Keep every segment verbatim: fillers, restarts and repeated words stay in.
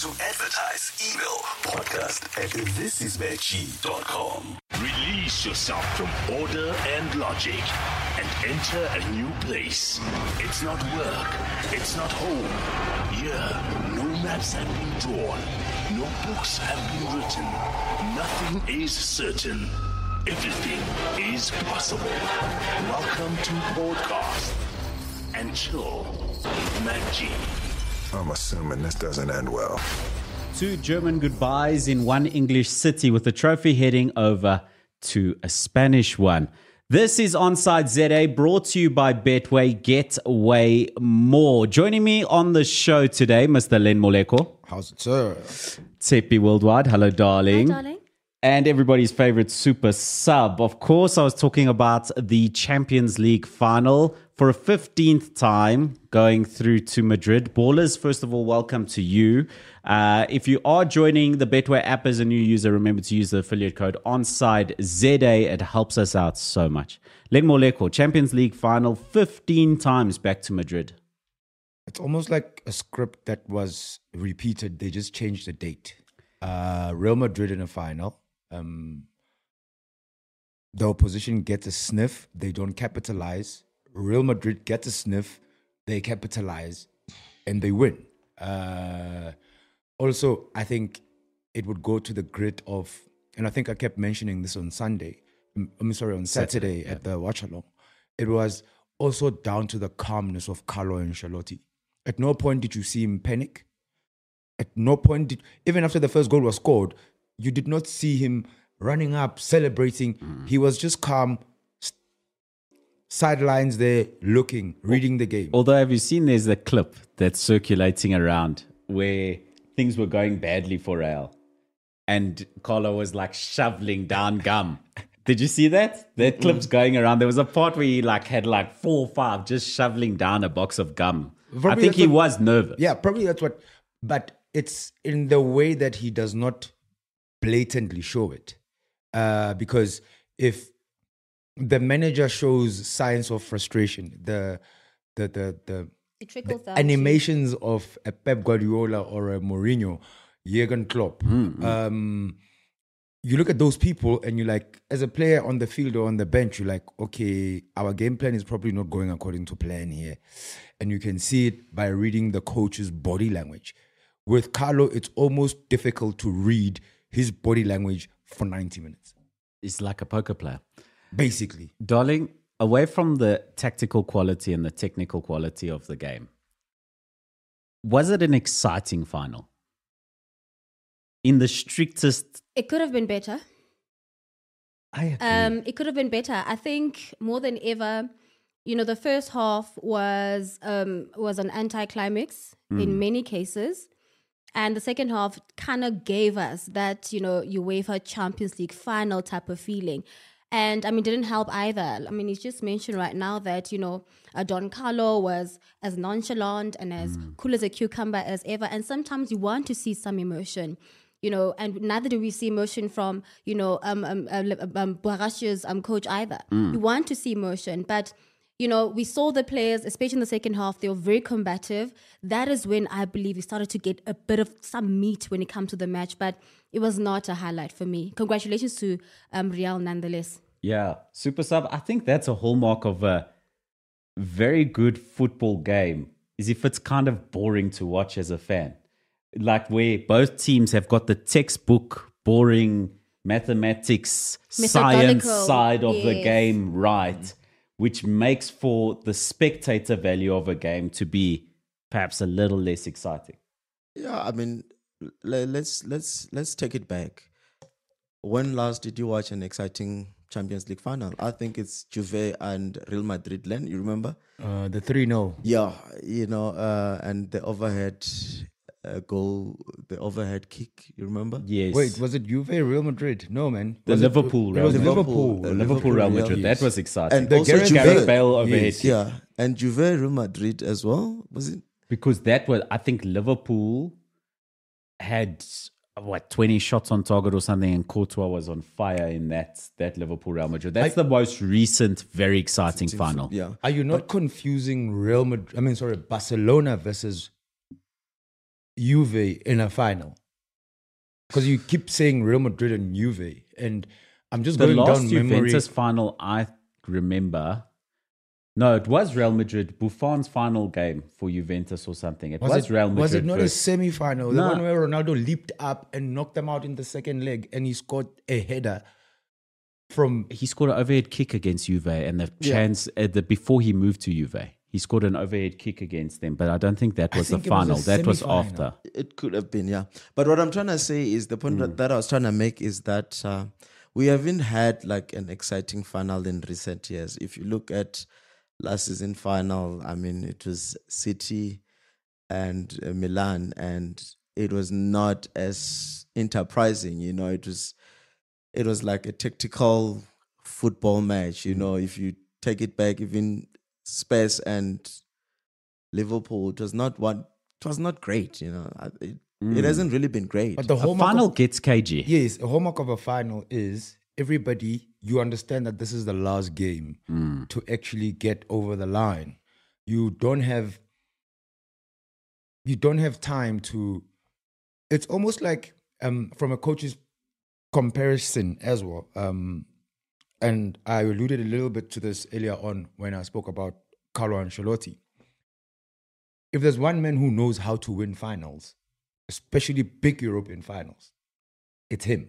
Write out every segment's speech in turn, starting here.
To advertise, email podcast at this is matchy dot com. Release yourself from order and logic and enter a new place. It's not work. It's not home. Here, no maps have been drawn. No books have been written. Nothing is certain. Everything is possible. Welcome to Podcast and Chill with Matt G. I'm assuming this doesn't end well. Two German goodbyes in one English city with the trophy heading over to a Spanish one. This is Onside Z A, brought to you by Betway. Get away more. Joining me on the show today, Mister Len Moleko. How's it, sir? Tsepi Worldwide. Hello, darling. Hi, darling. And everybody's favorite super sub. Of course, I was talking about the Champions League final for a fifteenth time going through to Madrid. Ballers, first of all, welcome to you. Uh, if you are joining the Betway app as a new user, remember to use the affiliate code ONSIDEZA. It helps us out so much. Len Moleko, Champions League final fifteen times back to Madrid. It's almost like a script that was repeated. They just changed the date. Uh, Real Madrid in a final. Um, the opposition gets a sniff. They don't capitalize. Real Madrid gets a sniff. They capitalize. And they win. Uh, also, I think it would go to the grit of, and I think I kept mentioning this on Sunday. I'm sorry, on Saturday, Saturday at yeah. the watch along. It was also down to the calmness of Carlo Ancelotti. At no point did you see him panic. At no point did, even after the first goal was scored, you did not see him running up, celebrating. Mm. He was just calm, st- sidelines there, looking, reading the game. Although, have you seen there's a clip that's circulating around where things were going badly for Real and Carlo was like shoveling down gum. Did you see that? That clip's going around. There was a part where he like had like four or five just shoveling down a box of gum. Probably I think he what, was nervous. Yeah, probably that's what, but it's in the way that he does not blatantly show it. Uh, because if the manager shows signs of frustration, the the the the, the animations too. Of a Pep Guardiola or a Mourinho, Jurgen Klopp, mm-hmm. um, you look at those people and you're like, as a player on the field or on the bench, you're like, okay, our game plan is probably not going according to plan here. And you can see it by reading the coach's body language. With Carlo, it's almost difficult to read his body language for ninety minutes. It's like a poker player. Basically. Darling, away from the tactical quality and the technical quality of the game, was it an exciting final? In the strictest... It could have been better. I agree. Um, it could have been better. I think more than ever, you know, the first half was um, was an anticlimax mm. in many cases. And the second half kind of gave us that, you know, UEFA Champions League final type of feeling. And, I mean, didn't help either. I mean, it's just mentioned right now that, you know, uh, Don Carlo was as nonchalant and as mm. cool as a cucumber as ever. And sometimes you want to see some emotion, you know, and neither do we see emotion from, you know, um, um, uh, um, Boarash's um, coach either. Mm. You want to see emotion, but... You know, we saw the players, especially in the second half, they were very combative. That is when I believe we started to get a bit of some meat when it comes to the match, but it was not a highlight for me. Congratulations to um, Real nonetheless. Yeah, Super Sub, I think that's a hallmark of a very good football game, is if it's kind of boring to watch as a fan. Like where both teams have got the textbook, boring mathematics, science side of yes. the game right. Mm. Which makes for the spectator value of a game to be perhaps a little less exciting. Yeah, I mean, let's let's let's take it back. When last did you watch an exciting Champions League final? I think it's Juve and Real Madrid. Len, you remember? Uh, the three nil. Yeah, you know, uh, and the overhead uh, goal, the overhead kick. You remember? Yes. Wait, was it Juve, Real Madrid? No, man. The was Liverpool, it, Real it was Madrid. Liverpool. The Liverpool, Real Madrid. Yes. That was exciting. And also Gareth Juve, Bale overhead yes, kick. Yeah, and Juve, Real Madrid as well. Was it? Because that was, I think Liverpool had what twenty shots on target or something, and Courtois was on fire in that that Liverpool Real Madrid. That's I, the most recent, very exciting final. Yeah. Are you not but, confusing Real Madrid? I mean, sorry, Barcelona versus Juve in a final? Because you keep saying Real Madrid and Juve, and I'm just The going last down memory. Juventus final I remember. No, it was Real Madrid. Buffon's final game for Juventus or something. It was, Was it, Real Madrid. was it not versus- a semi-final? The No. one where Ronaldo leaped up and knocked them out in the second leg, and he scored a header from. He scored an overhead kick against Juve, and the chance uh, the before he moved to Juve, he scored an overhead kick against them. But I don't think that I was the think it was a final. that was semi-final. after. It could have been, yeah. But what I'm trying to say is the point that, that I was trying to make is that uh, we haven't had like an exciting final in recent years. If you look at last season final, I mean, it was City and uh, Milan, and it was not as enterprising. You know, it was it was like a tactical football match. You know, if you take it back, even Spurs and Liverpool, it was not what it was not great. You know, I- it, it hasn't really been great. But the A hallmark final of, gets cagey. yes, a hallmark of a final is everybody. You understand that this is the last game to actually get over the line. You don't have. You don't have time to. It's almost like um, from a coach's comparison as well. Um, and I alluded a little bit to this earlier on when I spoke about Carlo Ancelotti. If there's one man who knows how to win finals, especially big European finals, it's him.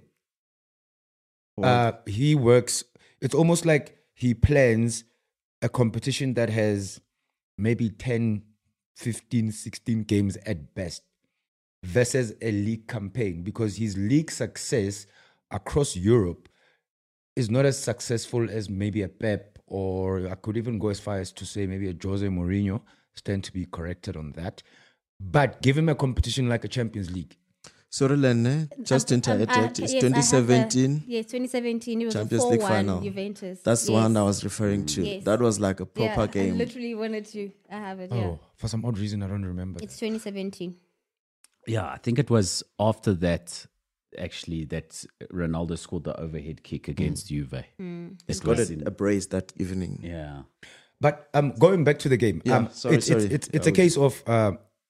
Uh, he works, it's almost like he plans a competition that has maybe ten, fifteen, sixteen games at best versus a league campaign, because his league success across Europe is not as successful as maybe a Pep, or I could even go as far as to say maybe a Jose Mourinho. Stand to be corrected on that. But give him a competition like a Champions League. Sorry, Lene, just Um, um, interject. I- It's yes, I have twenty seventeen. the- Yes, twenty seventeen. It was Champions a League four one final. Juventus. That's the Yes. one I was referring to. Yes. That was like a proper yeah, game. I literally wanted to. I have it. Yeah, Oh, for some odd reason, I don't remember. it's twenty seventeen. Yeah, I think it was after that, actually, that Ronaldo scored the overhead kick against Juve. It Got was it in- a brace that evening. yeah. But um, going back to the game, Yeah, um, sorry, it's, sorry. it's it's it's That a case of uh,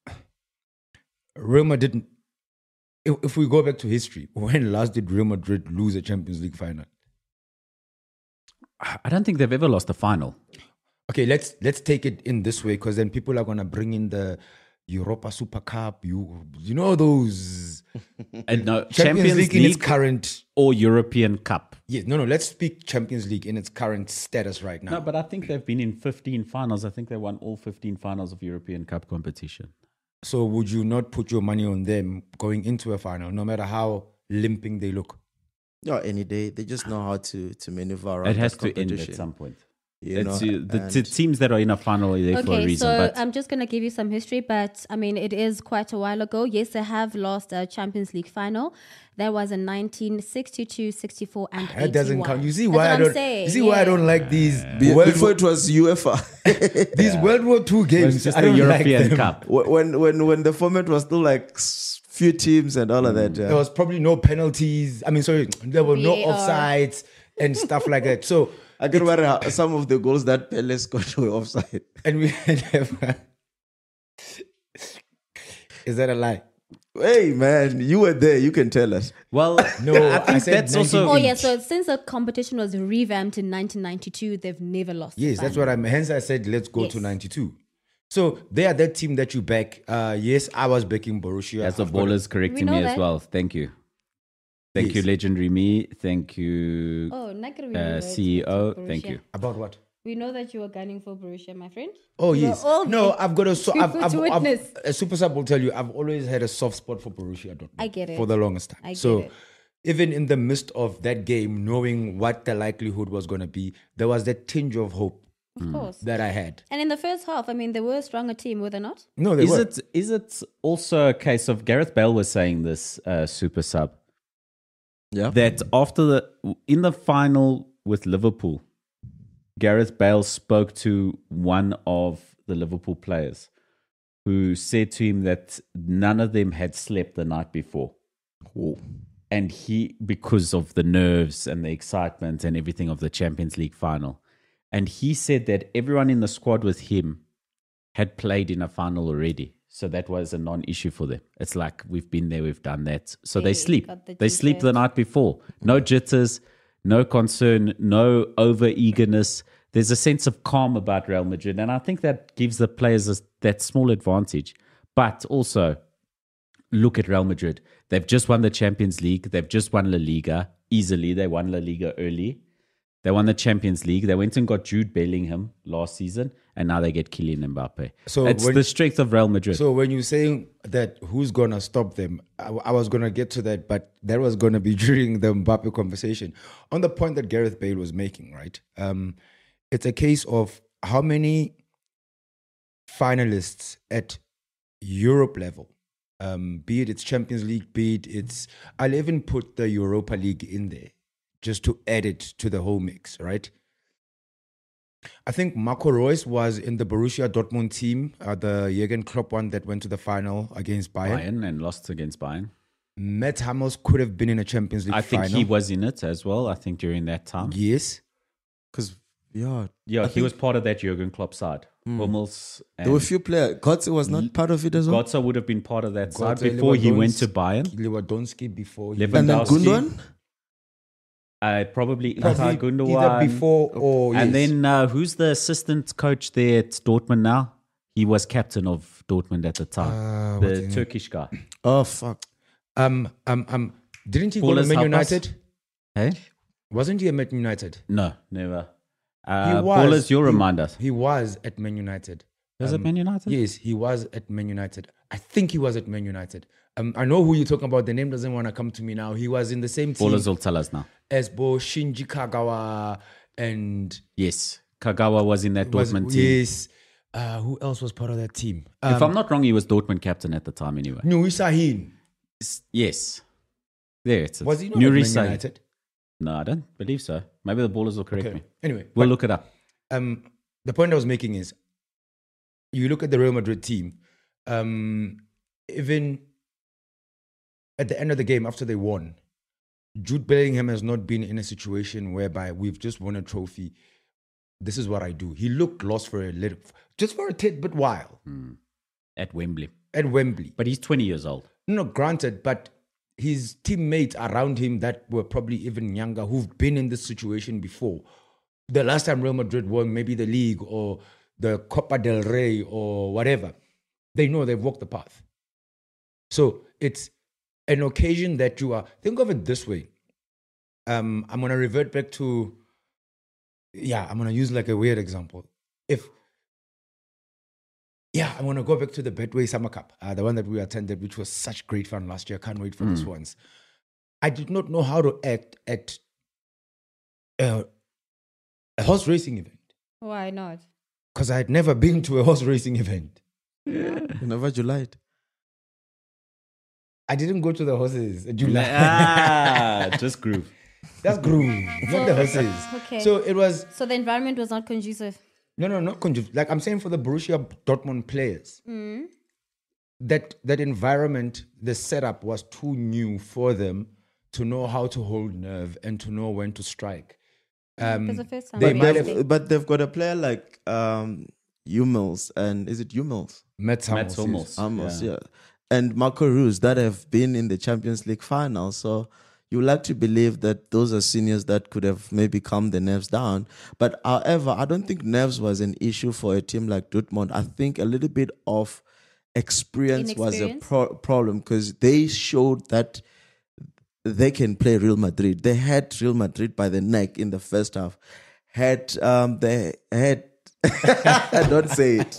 Real Madrid. If, if we go back to history, when last did Real Madrid lose a Champions League final? I don't think they've ever lost a final. Okay, let's let's take it in this way, because then people are gonna bring in the Europa Super Cup. You you know those And no, Champions, Champions League, in its League current. or European Cup. Yes, no, no. Let's speak Champions League in its current status right now. No, but I think they've been in fifteen finals. I think they won all fifteen finals of European Cup competition. So would you not put your money on them going into a final, no matter how limping they look? Yeah, any day. They just know how to to maneuver around. It has that to end competition, at some point. You It's, know, uh, the and- t- teams that are in a final are there for a Okay, reason. so but I'm just going to give you some history, but I mean, it is quite a while ago. Yes, they have lost a Champions League final. That was in nineteen sixty-two, sixty-four, and That doesn't eighty-one. count. You see That's why what I I'm don't. saying, You see why I yeah. don't like these Be- World before War, it was UEFA. these World War Two games. it's just I the don't European like them. Cup. when when when the format was still like s- few teams and all of that. Yeah. There was probably no penalties. I mean, sorry, there were no V A R. offsides and stuff like that. So, I can worry how some of the goals that Pele scored were offside. and we never. Is that a lie? Hey man, you were there. You can tell us. well, No, I I think said that's also. Oh, yeah. So since the competition was revamped in nineteen ninety-two, they've never lost. Yes, a that's final. what I'm. Hence, I said let's go to Yes. ninety-two. So they are that team that you back. Uh, yes, I was backing Borussia. As the I've got a- ballers correcting We me know as that. well. Thank you. Thank you, Yes. legendary me. Thank you, Oh, not gonna uh, remember C E O. Borussia. Thank you. About what? We know that you were gunning for Borussia, my friend. Oh We were yes. all No, there I've got a. So, I've, to I've, I've, witness. a super sub will tell you. I've always had a soft spot for Borussia Dortmund. I get it. For the longest time. I get so it. even in the midst of that game, knowing what the likelihood was going to be, there was that tinge of hope Of course. that I had. And in the first half, I mean, they were a stronger team, were they not? No, they Is were. it is it also a case of Gareth Bale was saying this uh, super sub Yeah. that after the in the final with Liverpool, Gareth Bale spoke to one of the Liverpool players who said to him that none of them had slept the night before. And he, because of the nerves and the excitement and everything of the Champions League final, and he said that everyone in the squad with him had played in a final already. So that was a non-issue for them. It's like, we've been there, we've done that. So they, They sleep. got the They sleep the t-shirt. night before. No jitters, no concern, no over-eagerness. There's a sense of calm about Real Madrid. And I think that gives the players a, that small advantage. But also, look at Real Madrid. They've just won the Champions League. They've just won La Liga easily. They won La Liga early. They won the Champions League. They went and got Jude Bellingham last season, and now they get Kylian Mbappe. So it's when- the strength of Real Madrid. So when you're saying that who's gonna stop them, I, I was gonna get to that, but that was gonna be during the Mbappe conversation. On the point that Gareth Bale was making, right? Um, it's a case of how many finalists at Europe level, um, be it it's Champions League, be it it's, I'll even put the Europa League in there just to add it to the whole mix, right? I think Marco Reus was in the Borussia Dortmund team, uh, the Jurgen Klopp one that went to the final against Bayern. Bayern and lost against Bayern. Matt Hummels could have been in a Champions League I think final. he was in it as well, I think, during that time. Yes. Because, yeah. Yeah, I he think was part of that Jurgen Klopp side. Hummels and There were a few players. Götze was not part of it as well. Götze would have been part of that side Götze, before he went to Lewandowski- Bayern. Lewandowski before he Lewandowski. And then Gundogan? Uh, probably Probably Ilkay either Gundogan. before or And yes. then uh, who's the assistant coach there at Dortmund now? He was captain of Dortmund at the time. Uh, what's the his name? Turkish guy. Oh, fuck. um um um didn't he go Paulus to Man help us? United? Hey? Wasn't he at Man United? No, never. He Uh, was. Paulus, you'll he- remind us. He was at Man United. Was it Um, Man United? Yes, he was at Man United. I think he was at Man United. Um, I know who you're talking about. The name doesn't want to come to me now. He was in the same team Paulus will tell us now. as Bo Shinji Kagawa and Yes. Kagawa was in that was, Dortmund team. yes. Uh, who else was part of that team? If Um, I'm not wrong, he was Dortmund captain at the time anyway. Nuri Sahin. S- Yes. There it's Was he not Nuri at Man Sahin. United? No, I don't believe so. Maybe the ballers will correct Okay. me. Anyway, We'll but, look it up. um, the point I was making is, you look at the Real Madrid team. Um, even at the end of the game, after they won, Jude Bellingham has not been in a situation whereby we've just won a trophy. This is what I do. He looked lost for a little, just for a tidbit while At Wembley. at Wembley. But he's twenty years old. No, granted, but his teammates around him that were probably even younger, who've been in this situation before. The last time Real Madrid won maybe the league or the Copa del Rey or whatever, they know they've walked the path. So it's an occasion that you are, think of it this way. Um, I'm going to revert back to, yeah, I'm going to use like a weird example. If, yeah, I'm going to go back to the Betway Summer Cup, uh, the one that we attended, which was such great fun last year. Can't wait for this once. I did not know how to act at a, a horse racing event Why not? because I had never been to a horse racing event. Whenever you lied. I didn't go to the horses. July. ah, just groove. That's groove, not the horses. Okay. So it was, So the environment was not conducive. no, no, not conducive. Like I'm saying for the Borussia Dortmund players, that that environment, the setup was too new for them to know how to hold nerve and to know when to strike. Um, It was the first time. they we might had have- it. But they've got a player like um, Hummels, and is it Hummels? Mats Mats Hummels, Hummels. yes. Hummels, Yeah. yeah. And Marco Reus that have been in the Champions League final. So you like to believe that those are seniors that could have maybe calmed the nerves down. But however, I don't think nerves was an issue for a team like Dortmund. I think a little bit of experience was a Inexperience? pro- problem because they showed that they can play Real Madrid. They had Real Madrid by the neck in the first half. Had um, they had don't say it.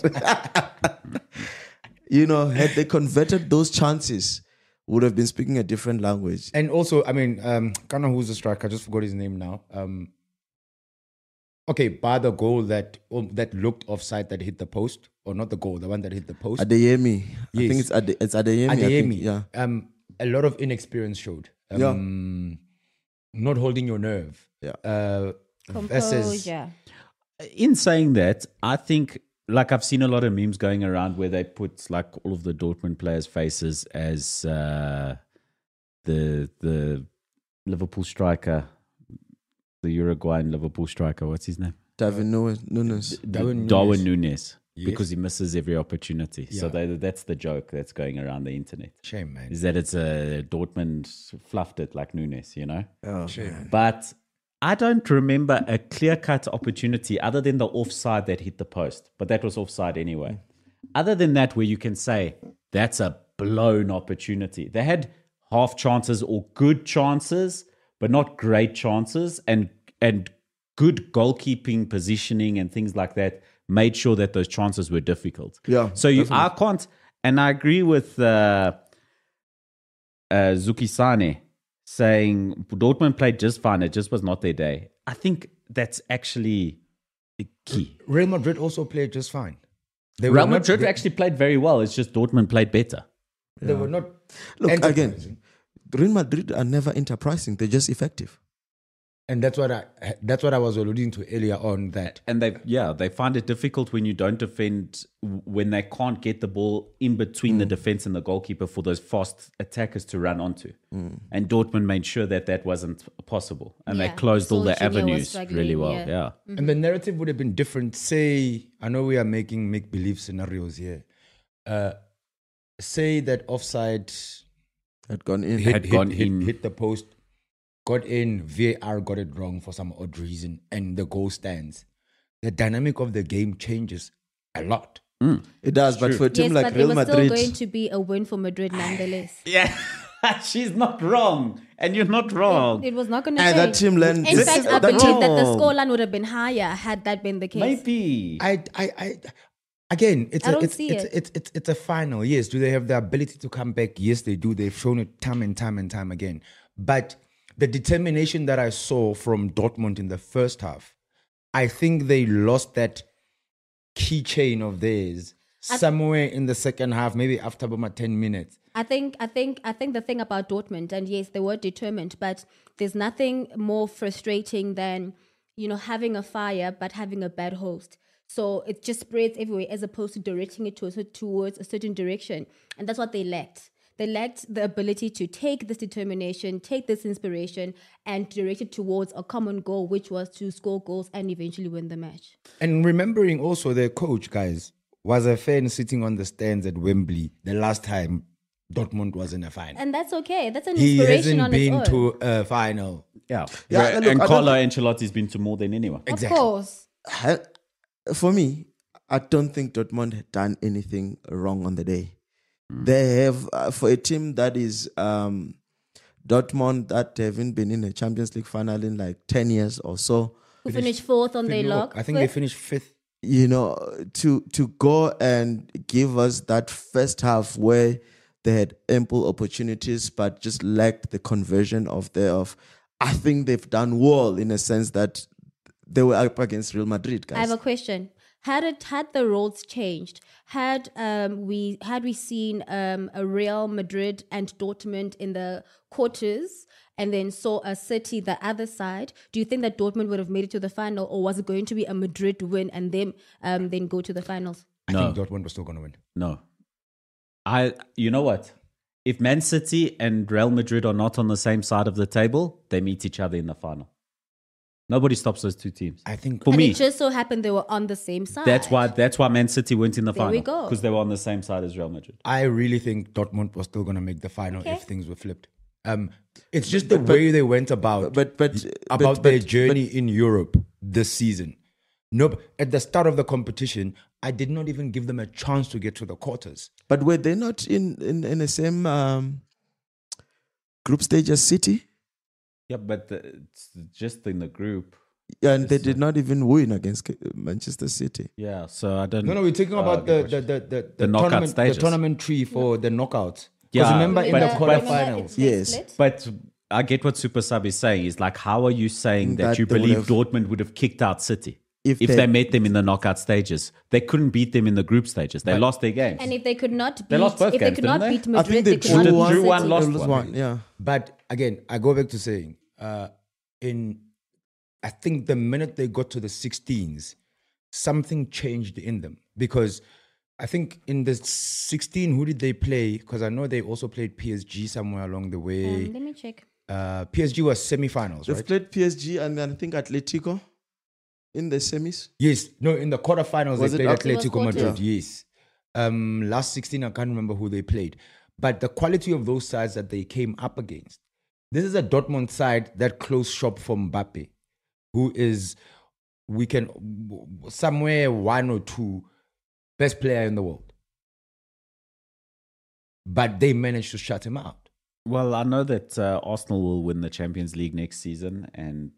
You know, had they converted those chances, would have been speaking a different language. And also, I mean, um, Kana, who's the striker? I just forgot his name now. Um, okay, by the goal that um, that looked offside that hit the post, or not the goal, the one that hit the post. Adeyemi, I Yes. think it's Ade, it's Adeyemi. I think, Adeyemi, yeah. um, a lot of inexperience showed. Um, Not holding your nerve. Yeah. Uh, versus, Composure. In saying that, I think, like I've seen a lot of memes going around where they put like all of the Dortmund players' faces as uh, the the Liverpool striker, the Uruguayan Liverpool striker. What's his name? Darwin Nunes. Nunes. Darwin Darwin Núñez. Nunes. because he misses every opportunity. So Yeah. they, that's the joke that's going around the internet. Shame, man. Is that it's a Dortmund fluffed it like Nunes, you know? Shame. But I don't remember a clear-cut opportunity other than the offside that hit the post. But that was offside anyway. Other than that, where you can say that's a blown opportunity. They had half chances or good chances, but not great chances, and and good goalkeeping positioning and things like that made sure that those chances were difficult. Yeah, So you, I can't, and I agree with uh, uh, Zuki Sane saying Dortmund played just fine. It just was not their day. I think that's actually key. Real Madrid also played just fine. They Real were not- Madrid they- actually played very well. It's just Dortmund played better. They were not. Look, again, enterprising. Real Madrid are never enterprising. They're just effective. And that's what I that's what I was alluding to earlier on, that And they, yeah, they find it difficult when you don't defend, when they can't get the ball in between the defense and the goalkeeper for those fast attackers to run onto. And Dortmund made sure that that wasn't possible, and Yeah, they closed all so the Junior was avenues struggling, really well. yeah. Yeah, and the narrative would have been different. Say, I know we are making make believe scenarios here. Uh, say that offside Had gone in. hit, Had hit, gone hit, in. hit the post, got in, V A R got it wrong for some odd reason, and the goal stands. The dynamic of the game changes a lot. It does, but for a team Yes, like but Real it was Madrid, still going to be a win for Madrid nonetheless. yeah. She's not wrong, and you're not wrong. It was not going to and change. that team learned. In this fact, is- I that believe team- that the wrong. scoreline would have been higher had that been the case. Maybe. I, I, I, again, it's I a, don't it's, see it's, it. it's, it's, it's a final. Yes, do they have the ability to come back? Yes, they do. They've shown it time and time and time again. But the determination that I saw from Dortmund in the first half, I think they lost that keychain of theirs somewhere in the second half, maybe after about ten minutes. I think, I think, I think the thing about Dortmund, and yes, they were determined, but there's nothing more frustrating than, you know, having a fire but having a bad host. So it just spreads everywhere as opposed to directing it to a, towards a certain direction, and that's what they lacked. They lacked the ability to take this determination, take this inspiration, and direct it towards a common goal, which was to score goals and eventually win the match. And remembering also their coach, guys, was a fan sitting on the stands at Wembley the last time Dortmund was in a final. And that's okay. That's an He inspiration hasn't on been its own. to a final. Yeah. Yeah, Right, look, and I don't Carlo Ancelotti's been to more than anyone. Of Exactly. course. Ha- for me, I don't think Dortmund had done anything wrong on the day. They have, uh, for a team that is um, Dortmund, that haven't been in a Champions League final in like ten years or so, Who finished fourth on their No, log? I think they Fifth? finished fifth. you know, to to go and give us that first half where they had ample opportunities but just lacked the conversion of thereof. I think they've done well in a sense that they were up against Real Madrid, guys. I have a question. Had it had the roles changed, had um, we had we seen um, a Real Madrid and Dortmund in the quarters, and then saw a City the other side, do you think that Dortmund would have made it to the final, or was it going to be a Madrid win and them um, then go to the finals? I No. think Dortmund was still going to win. No. I you know what? If Man City and Real Madrid are not on the same side of the table, they meet each other in the final. Nobody stops those two teams. I think For and me, it just so happened they were on the same side. that's why that's why Man City went in the There final. we go. Because they were on the same side as Real Madrid. I really think Dortmund was still going to make the final Okay. if things were flipped. Um, it's just the way they went about but- but- about but- their but- journey in Europe this season. Nope. At the start of the competition, I did not even give them a chance to get to the quarters. But were they not in, in, in the same um, group stage as City? Yeah, but the, it's just in the group. And they did not even win against K- Manchester City. Yeah, so I don't. No, no, we're talking Oh, about okay, the, the, the, the, the, knockout tournament, the stages. tournament tree for the knockouts. Yeah, Because remember in but- the but- quarterfinals. It's Yes. split. But I get what Super Sub is saying. Is like, how are you saying that, That you they would believe have- Dortmund would have kicked out City If if, they- they, met them in the knockout stages? They couldn't beat them in the group stages. They lost their games. And if they could not beat, They lost both if they games, could didn't not they? beat I Madrid, think they they could not drew beat one, drew one, City. lost It was one. one, yeah. But again, I go back to saying, uh, in I think the minute they got to the sixteens, something changed in them. Because I think in the sixteen, who did they play? Because I know they also played P S G somewhere along the way. Um, let me check. Uh, P S G was semifinals, They've right? played P S G and then I think Atletico. in the semis. Yes, no, in the quarterfinals Was they it played up- It was Atletico Madrid. quarters. Yes, um, last sixteen I can't remember who they played, but the quality of those sides that they came up against. This is a Dortmund side that close shop for Mbappe, who is we can somewhere one or two best player in the world, but they managed to shut him out. Well, I know that uh, Arsenal will win the Champions League next season, and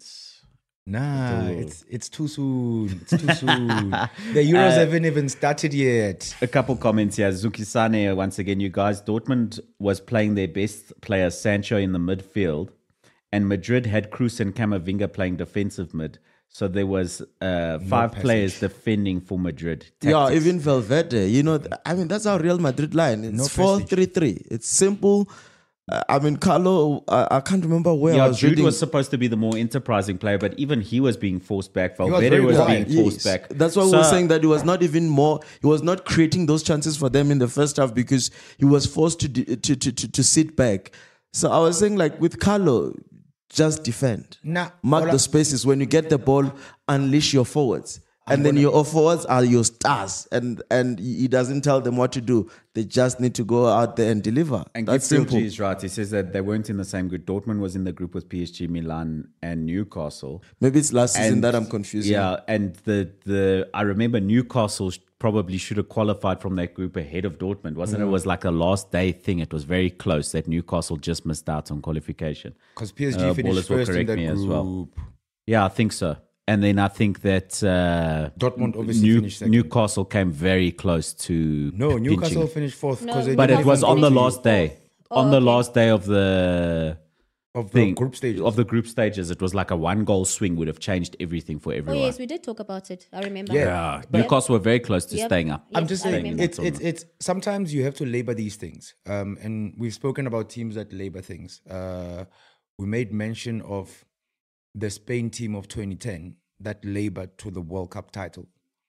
Nah, Ooh. it's it's too soon. It's too soon. The Euros Uh, haven't even started yet. a couple comments here. Zuki Sane, once again, you guys, Dortmund was playing their best player, Sancho, in the midfield, and Madrid had Kroos and Camavinga playing defensive mid. So there was uh, five passage. players defending for Madrid. Yeah, Tactics. even Valverde. You know, th- I mean, that's our Real Madrid line. It's No four passage. three three. It's simple. Uh, I mean, Carlo, uh, I can't remember where I Yeah, was Jude reading. was supposed to be the more enterprising player, but even he was being forced back. was Valverde very was, quiet. being forced Yes. back. That's why we So- were saying that he was not even more. He was not creating those chances for them in the first half because he was forced to de- to, to to to sit back. So I was saying, like with Carlo, just defend, Nah, mark all I- the spaces. When you get the ball, unleash your forwards, and then your forwards are your stars, and and he doesn't tell them what to do. They just need to go out there and deliver. And That's Gabriel simple. G is right. He says that they weren't in the same group. Dortmund was in the group with P S G, Milan, and Newcastle. Maybe it's last season And- that I'm confusing. Yeah, and the the I remember Newcastle sh- probably should have qualified from that group ahead of Dortmund, wasn't it? It was like a last day thing. It was very close that Newcastle just missed out on qualification. Because P S G Uh, finished Ballers will first in correct that me group. as well. Yeah, I think so. And then I think that uh, Dortmund obviously New- finished second. Newcastle came very close to No, pinching. Newcastle finished fourth No, because they But didn't it was even on go the to- last day. Oh, on the okay. last day of the of the thing group stage. of the group stages, it was like a one goal swing would have changed everything for Oh everyone. yes, we did talk about it. I remember. Yeah. Yeah, Newcastle were very close to Yep. staying up. I'm Yes, just I saying, remember. it's it's it's sometimes you have to labor these things. Um, and we've spoken about teams that labor things. Uh, we made mention of the Spain team of twenty ten that labored to the World Cup title.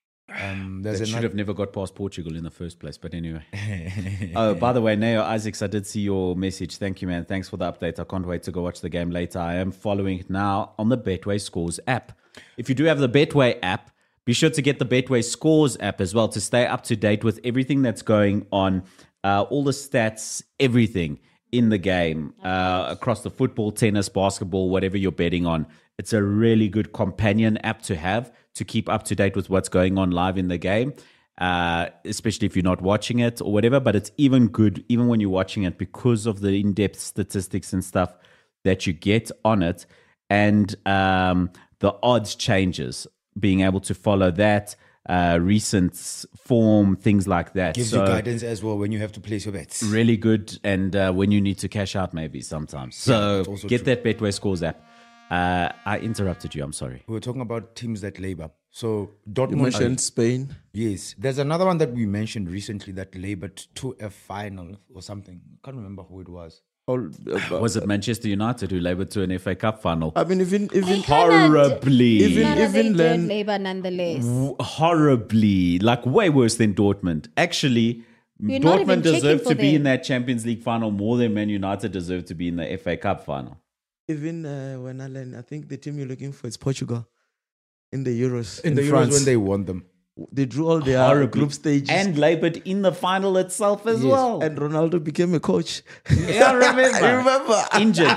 Um, there's They should another. have never got past Portugal in the first place. But anyway. Oh, by the way, Neo Isaacs, I did see your message. Thank you, man. Thanks for the update. I can't wait to go watch the game later. I am following it now on the Betway Scores app. If you do have the Betway app, be sure to get the Betway Scores app as well to stay up to date with everything that's going on, uh, all the stats, everything in the game, uh, across the football, tennis, basketball, whatever you're betting on. It's a really good companion app to have to keep up to date with what's going on live in the game, uh, especially if you're not watching it or whatever. But it's even good, even when you're watching it, because of the in-depth statistics and stuff that you get on it. And um, the odds changes, being able to follow that, uh, recent form, things like that. Gives So you guidance as well when you have to place your bets. really good, and uh, when you need to cash out maybe sometimes. So that's also get true. that Betway Scores app. Uh, I interrupted you. I'm sorry. We were talking about teams that labor. So You Dortmund. mentioned Spain. Yes, there's another one that we mentioned recently that labored to a final or something. I can't remember who it was. All, uh, Was it Manchester United who laboured to an F A Cup final? I mean, even even Horribly. Even- None of they even did then- labor nonetheless. Horribly. Like way worse than Dortmund. Actually, We're not even Dortmund checking deserved for to be them. in that Champions League final more than Man United deserved to be in the F A Cup final. even uh, when Alan, I think the team you're looking for is Portugal in the Euros In, the Euros France. when they won them. They drew all their Horribly. group stages, And laboured in the final itself as Yes. well. and Ronaldo became a coach. Yeah, I remember. I remember. Injured.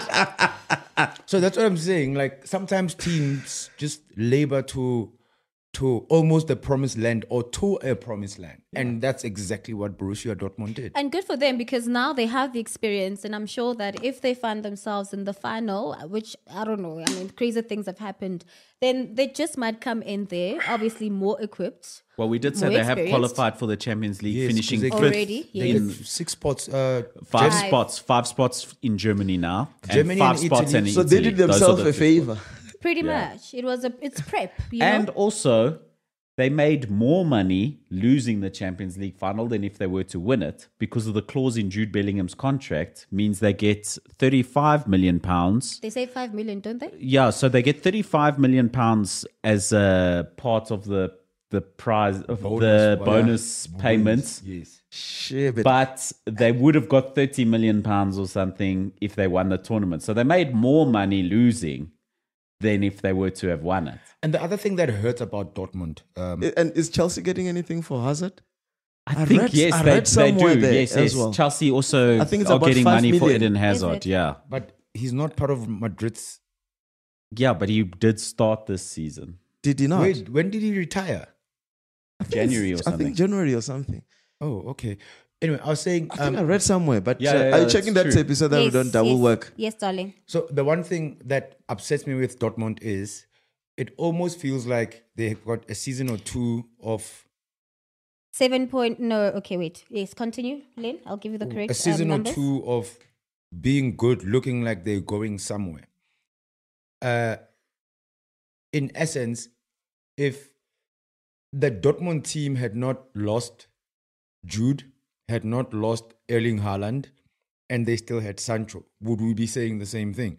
So that's what I'm saying. Like sometimes teams just labor to to almost the promised land or to a promised land. And that's exactly what Borussia Dortmund did. And good for them because now they have the experience, and I'm sure that if they find themselves in the final, which I don't know, I mean, crazy things have happened, then they just might come in there, obviously more equipped. Well, we did say More they have experienced. qualified for the Champions League, Yes, finishing 'cause they fifth Already, They yes. in get six spots. Uh, five Five. spots, five spots in Germany now, Germany and five and spots Italy. in So Italy. they did Those are themselves the a three favor. Pretty Yeah. much. It was a it's prep, you know? And also, they made more money losing the Champions League final than if they were to win it, because of the clause in Jude Bellingham's contract means they get thirty-five million pounds. They say five million, don't they? Yeah, so they get thirty-five million pounds as a part of the the prize of Bonus, the yeah. bonus payments. Yes. Shit, but, But they would have got thirty million pounds or something if they won the tournament. So they made more money losing than if they were to have won it. And the other thing that hurts about Dortmund, um, And is Chelsea getting anything for Hazard? I, I think read- yes, I they, read they somewhere do. there Yes, as yes. well. Chelsea also I think it's are about getting five money for million. Eden Is Hazard. it? Yeah, but he's not part of Madrid's. yeah, but he did start this season, Did he not? Wait, when did he retire? I think January or it's- I something. think January or something. Oh, okay. Anyway, I was saying. I think Um, I read somewhere, but Yeah, uh, yeah, are you that's checking that true. tape so that we Yes, don't double yes. work? Yes, darling. so the one thing that upsets me with Dortmund is it almost feels like they've got a season or two of Seven point. No, okay, wait. Yes, continue, Lynn. I'll give you the correct a season um, or numbers. two of being good, looking like they're going somewhere. Uh, in essence, if the Dortmund team had not lost Jude, had not lost Erling Haaland, and they still had Sancho, would we be saying the same thing?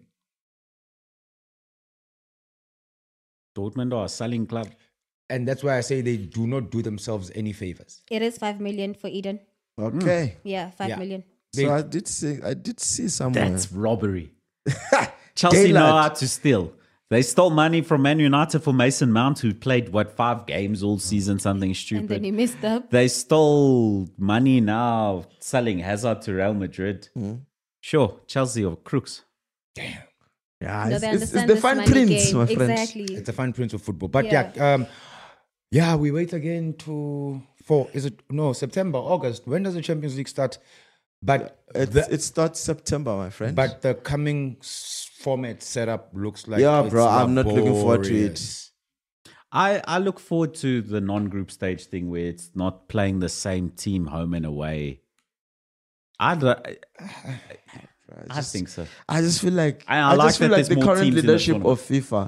Dortmund are a selling club. And that's why I say they do not do themselves any favors. It is five million for Eden. Okay. Yeah, five Yeah. million. So I did see, I did see somewhere. That's robbery. Chelsea know Gaylord. how to steal. They stole money from Man United for Mason Mount, who played what five games all season, something And then stupid. he messed up. They stole money now, selling Hazard to Real Madrid. Sure, Chelsea are crooks. yeah, No, it's, they it's, it's understand the this fine money print, game. my friend. Exactly. It's a fine prince of football. But yeah, yeah, um, yeah, we wait again to for is it no September, August? When does the Champions League start? But It, the, it starts September, my friend. but the coming s- format setup looks like Yeah, it's bro, I'm not looking forward to it. laborious. I, I look forward to the non-group stage thing where it's not playing the same team home and away. I, don't- I, I think so. I just feel like I- I, I like just feel that like there's the more current teams in the leadership of FIFA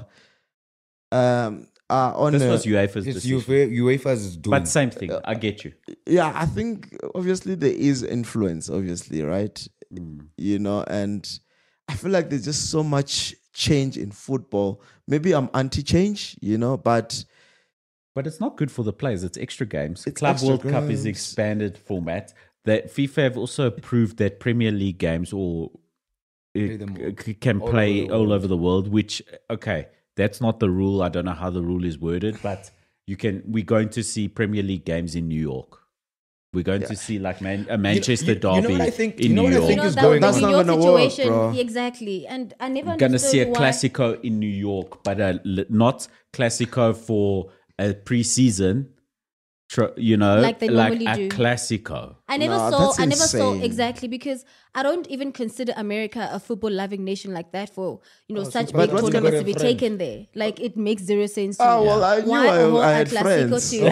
um, are on This a, was UEFA's It's decision. UEFA, UEFA's doing. But same thing. I get you. yeah, I think obviously there is influence, obviously, right? Mm. You know, and I feel like there's just so much change in football. Maybe I'm anti-change, you know, but But it's not good for the players. It's extra games. It's Club extra World Cup is games. expanded format. That FIFA have also approved that Premier League games or uh, them c- can all play over the all world. over the world. Which okay, that's not the rule. I don't know how the rule is worded, but you can. We're going to see Premier League games in New York. We're going to see like Man, a Manchester you- you know derby what I think- in you know New what I York. think You know, is that going would That's be not your gonna work, situation. bro. Exactly. And I never Going to understood see a why. Classico in New York, but a, li- not Classico for a preseason. Tr- you know, Like they normally a do. Classico. I never Nah, saw. that's I never saw insane. exactly because I don't even consider America a football-loving nation like that. For you know, such but big what's tournaments gonna- to be friend? taken there, like it makes zero sense. To Oh, me. well, I knew Why I- a whole I had Clasico friends. to-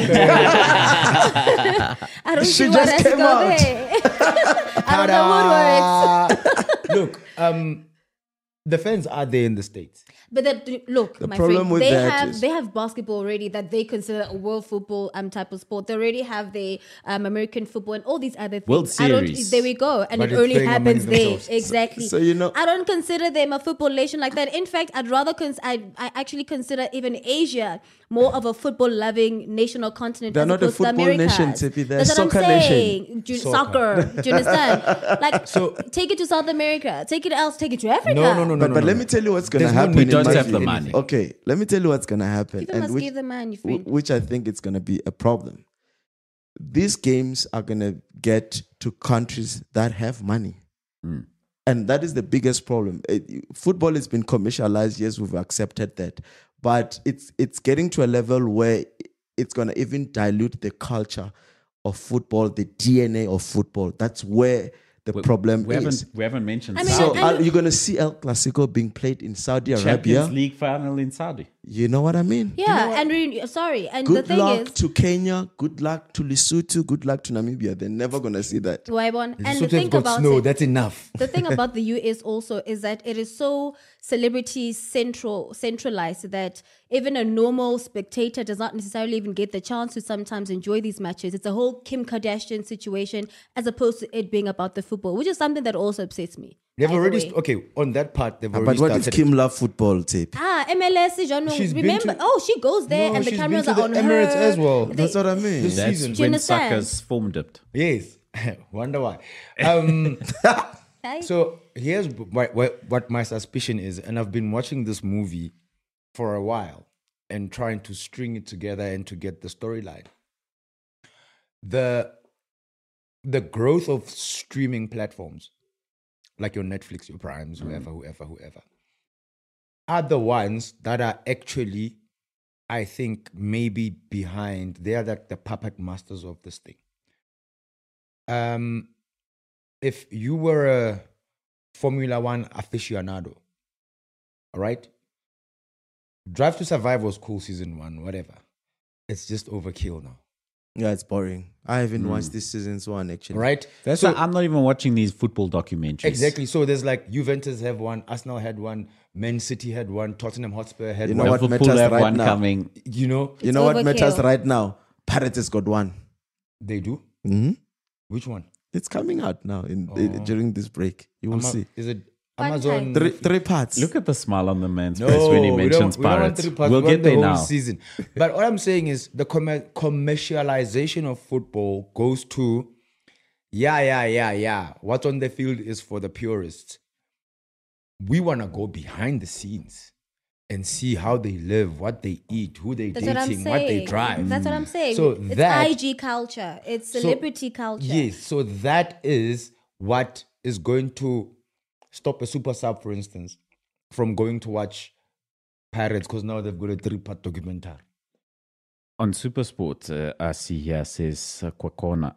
I don't She see why just has to came go out. there. I don't know what works. Look, um, the fans are there in the States. But the, look, my problem friend, with they that have is- they have basketball already that they consider a world football um type of sport. They already have the um, American football and all these other things. World I don't. Series. There we go, and But it it's only playing among happens there. themselves. Exactly. So, you know- I don't consider them a football nation like that. In fact, I'd rather cons- I I actually consider even Asia more of a football loving nation or continent. They're as not a opposed to football Americas. nation, Tippy. They're That's a what soccer I'm nation. saying. Ju- Soccer. Do you understand? Like, So- take it to South America. Take it else. Take it to Africa. No, no, no, no. But, no, but no, let no. me tell you what's going to There's no happen. need in We don't my have view. the money. Okay, let me tell you what's going to happen. People must which, give the money, w- friend. which I think is going to be a problem. These games are going to get to countries that have money. And that is the biggest problem. It- football has been commercialized. Yes, we've accepted that. But it's it's getting to a level where it's going to even dilute the culture of football, the D N A of football. That's where the problem We is. haven't we haven't mentioned I mean, So and- are you going to see El Clasico being played in Saudi Champions Arabia? League final in Saudi. You know what I mean? Yeah, and re- sorry, and the Good thing luck is, to Kenya. Good luck to Lesotho. Good luck to Namibia. They're never going to see that. Waibon, and the Lesotho has thing got about snow. it, That's enough. the thing about the U S also is that it is so celebrity central centralized that even a normal spectator does not necessarily even get the chance to sometimes enjoy these matches. It's a whole Kim Kardashian situation as opposed to it being about the football, which is something that also upsets me. They've either already way. st- okay on that part. They've But already what if started. Kim love football, Tape? Ah, M L S, John, She's been remember? to- Oh, she goes there No, and the she's cameras been to are on the Emirates her. as well. They- That's what I mean. This That's season. Do you when understand? suckers formed it. Yes, wonder why. Um, Okay? so here's what, what what my suspicion is, and I've been watching this movie for a while and trying to string it together and to get the storyline. The the growth of streaming platforms, like your Netflix, your Primes, whoever, whoever, whoever, are the ones that are actually, I think, maybe behind. They are like the puppet masters of this thing. Um, if you were a Formula One aficionado, all right, Drive to Survive was cool season one, whatever. It's just overkill now. Yeah, it's boring. I haven't watched this season's one actually. Right? That's so, why I'm not even watching these football documentaries. Exactly. So there's like Juventus have one, Arsenal had one, Man City had one, Tottenham Hotspur had You know one. what Liverpool matters have right one now? coming. You know, You know what overkill. matters right now? Pirates has got one. they do. hmm Which one? It's coming out now in, in- during this break. You will Ama- see. Is it Fun Amazon? time. Three, three parts. Look at the smile on the man's No, face when he we mentions don't, we don't want Pirates. three parts. We'll we want get the there whole now. season. But what I'm saying is the commer- commercialization of football goes to, yeah, yeah, yeah, yeah. What's on the field is for the purists. We want to go behind the scenes and see how they live, what they eat, who they That's what I'm dating, saying. what they drive. That's what I'm saying. So it's that- I G culture. It's celebrity culture. Yes, so that is what is going to stop a super sub, for instance, from going to watch Pirates because now they've got a three-part documentary. On Supersport, uh, I see here says uh, Kwakona.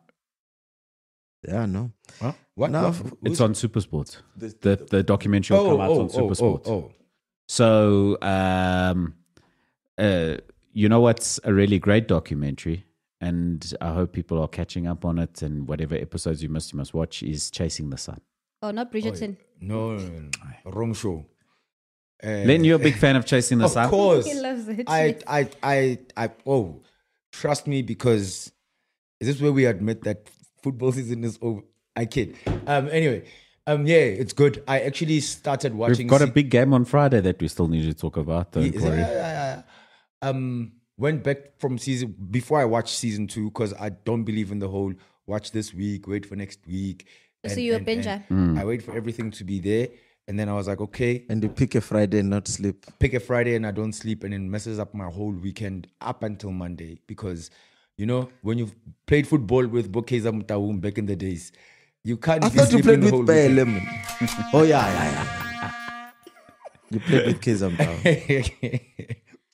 Yeah, no. Huh? What? No, what? It's on Supersport. The the documentary will come out on Supersport. Oh, oh. So, um, uh, you know what's a really great documentary, and I hope people are catching up on it. And whatever episodes you missed, you must watch. Is Chasing the Sun. Oh, not Bridgerton. No, no, no, no. Wrong show. Uh, Len, you're a big fan of Chasing the of Sun. course. He loves it. I, I, I, I, oh, trust me, because is this where we admit that football season is over? I kid. Um, anyway, um, yeah, it's good. I actually started watching. We've got a se- big game on Friday that we still need to talk about. Don't Is it- worry. yeah, yeah, yeah. Um, went back from season before I watched season two because I don't believe in the whole watch this week, wait for next week. So and- you're a and- binger. and I wait for everything to be there, and then I was like, okay, And you pick a Friday and not sleep. pick a Friday and I don't sleep, and it messes up my whole weekend up until Monday because, you know, when you've played football with Bokeza Mutawum back in the days, you can't. I be thought you sleeping played the with whole Bayer weekend. Lemon. Oh, yeah, yeah, yeah. You played with Kizam Town.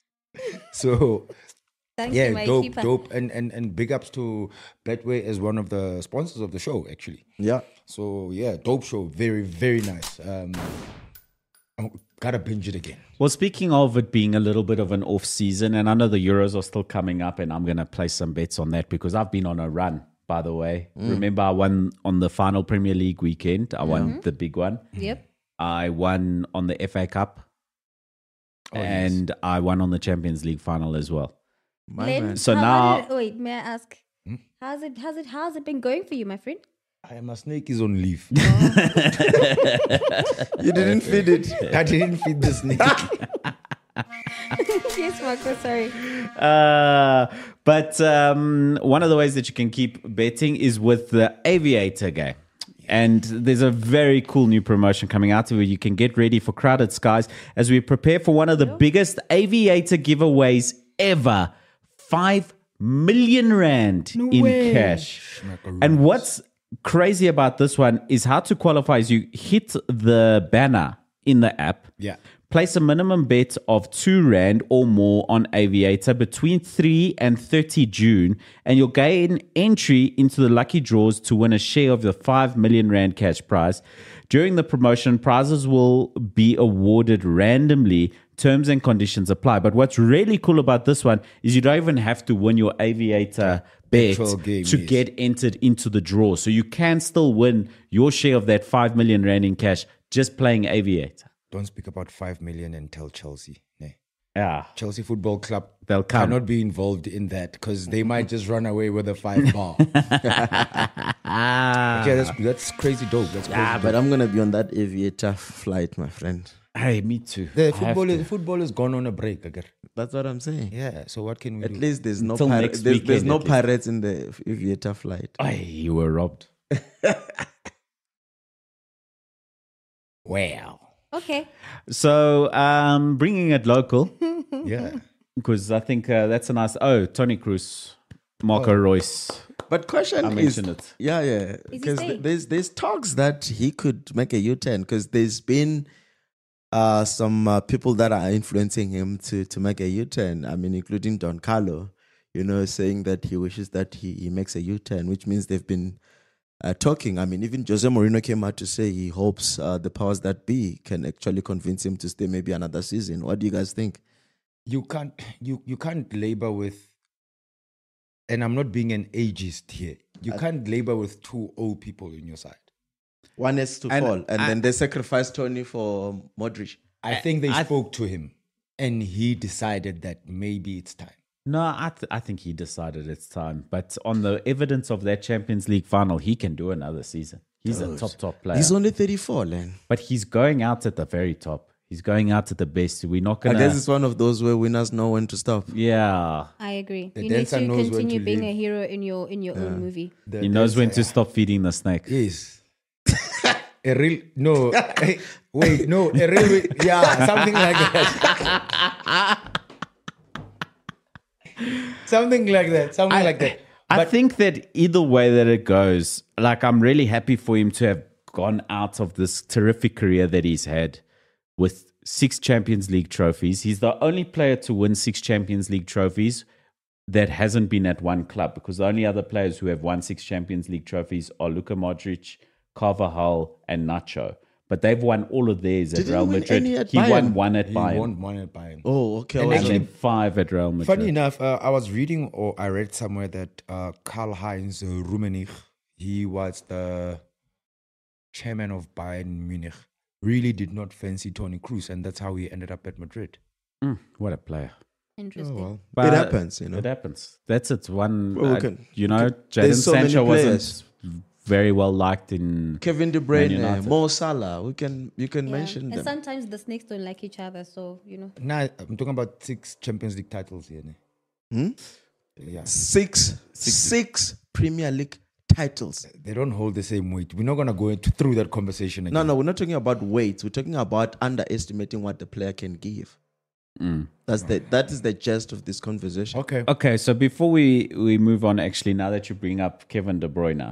So Thanks yeah, to my dope, keeper. dope, and and and big ups to Betway as one of the sponsors of the show, actually. Yeah. So yeah, dope show, very very nice. Um, I gotta binge it again. Well, speaking of it being a little bit of an off season, and I know the Euros are still coming up, and I'm going to place some bets on that because I've been on a run, by the way. Remember, I won on the final Premier League weekend. I won the big one. Yep. I won on the F A Cup. and I won on the Champions League final as well. My Len, man. So how- now- how did it- wait, may I ask? How's it? How's it? How's it been going for you, my friend? I am a snake is on leave. You didn't feed it. I didn't feed the snake. Yes, Marco. Sorry. Uh, but um, one of the ways that you can keep betting is with the Aviator game. And there's a very cool new promotion coming out where you can get ready for crowded skies as we prepare for one of the biggest Aviator giveaways ever. Five million rand in cash. And what's crazy about this one is how to qualify is you hit the banner in the app. Yeah. Place a minimum bet of two rand or more on Aviator between three and thirty June, and you'll gain entry into the lucky draws to win a share of the five million rand cash prize. During the promotion, prizes will be awarded randomly. Terms and conditions apply. But what's really cool about this one is you don't even have to win your Aviator bet Actual game, to yes. get entered into the draw. So you can still win your share of that five million rand in cash just playing Aviator. Don't speak about five million and tell Chelsea. Nay. Yeah. Chelsea Football Club They'll come. cannot be involved in that because they might just run away with a five bar. yeah, that's that's crazy dope. That's crazy. Ah, dope. but I'm gonna be on that aviator flight, my friend. Hey, me too. the I have football to. is, football is gone on a break again. That's what I'm saying. Yeah. So what can we At do? least there's no Until pir- next there's, there's weekend, no at least. pirates in the aviator flight. Hey, you were robbed. Wow. Okay. So, um, bringing it local, Yeah. because I think uh, that's a nice. Oh, Tony Cruz, Marco Royce. But question I is, mentioned it. yeah, yeah, Is he because staying? there's there's talks that he could make a U-turn because there's been uh, some uh, people that are influencing him to to make a U-turn. I mean, including Don Carlo, you know, saying that he wishes that he, he makes a U-turn, which means they've been uh, talking. I mean, even Jose Mourinho came out to say he hopes uh, the powers that be can actually convince him to stay maybe another season. What do you guys think? You can't you you can't labor with, and I'm not being an ageist here. You can't labor with two old people in your side. One has to And fall, and I- then they sacrifice Tony for Modric. I think they I- spoke to him, and he decided that maybe it's time. No, I, th- I think he decided it's time. But on the evidence of that Champions League final, he can do another season. He's a top, top player. He's only thirty-four, Len. but he's going out at the very top. He's going out at the best. We're not I going guess to. it's one of those where winners know when to stop. Yeah. I agree. The you need dancer to knows when continue to being leave. a hero in your in your own movie. The He knows when dancer- to stop feeding the snake. Yes. A real no. eh, wait, no. A real yeah, something like that. something like that. Something like that. I But think that either way that it goes, like I'm really happy for him to have gone out of this terrific career that he's had with six Champions League trophies. He's the only player to win six Champions League trophies that hasn't been at one club, because the only other players who have won six Champions League trophies are Luka Modric, Carvajal, and Nacho. But they've won all of theirs at Didn't he Real win Madrid. any at He won Bayern? one at he Bayern won't want it by him. Oh, okay. I And was and actually- then five at Real Madrid. Funny enough, uh, I was reading or I read somewhere that uh, Karl-Heinz Rummenigge, he was the chairman of Bayern Munich, really did not fancy Tony Cruz, and that's how he ended up at Madrid. Mm, what a player. Interesting. well, But it happens, you know. It happens. That's it. One, Well, we uh, can- you know, Jadon there's so many Sancho players. wasn't very well liked in. Kevin De Man Bruyne, United. Mo Salah. We can you can Yeah. mention And them. sometimes the snakes don't like each other, so you know. Now, I'm talking about six Champions League titles here. ne? Hmm? Yeah. Six, six Premier League titles. They don't hold the same weight. We're not going to go into, through that conversation again. No, no, we're not talking about weight. We're talking about underestimating what the player can give. Mm. That's the that is the gist of this conversation. Okay. Okay, so before we, we move on, actually, now that you bring up Kevin De Bruyne,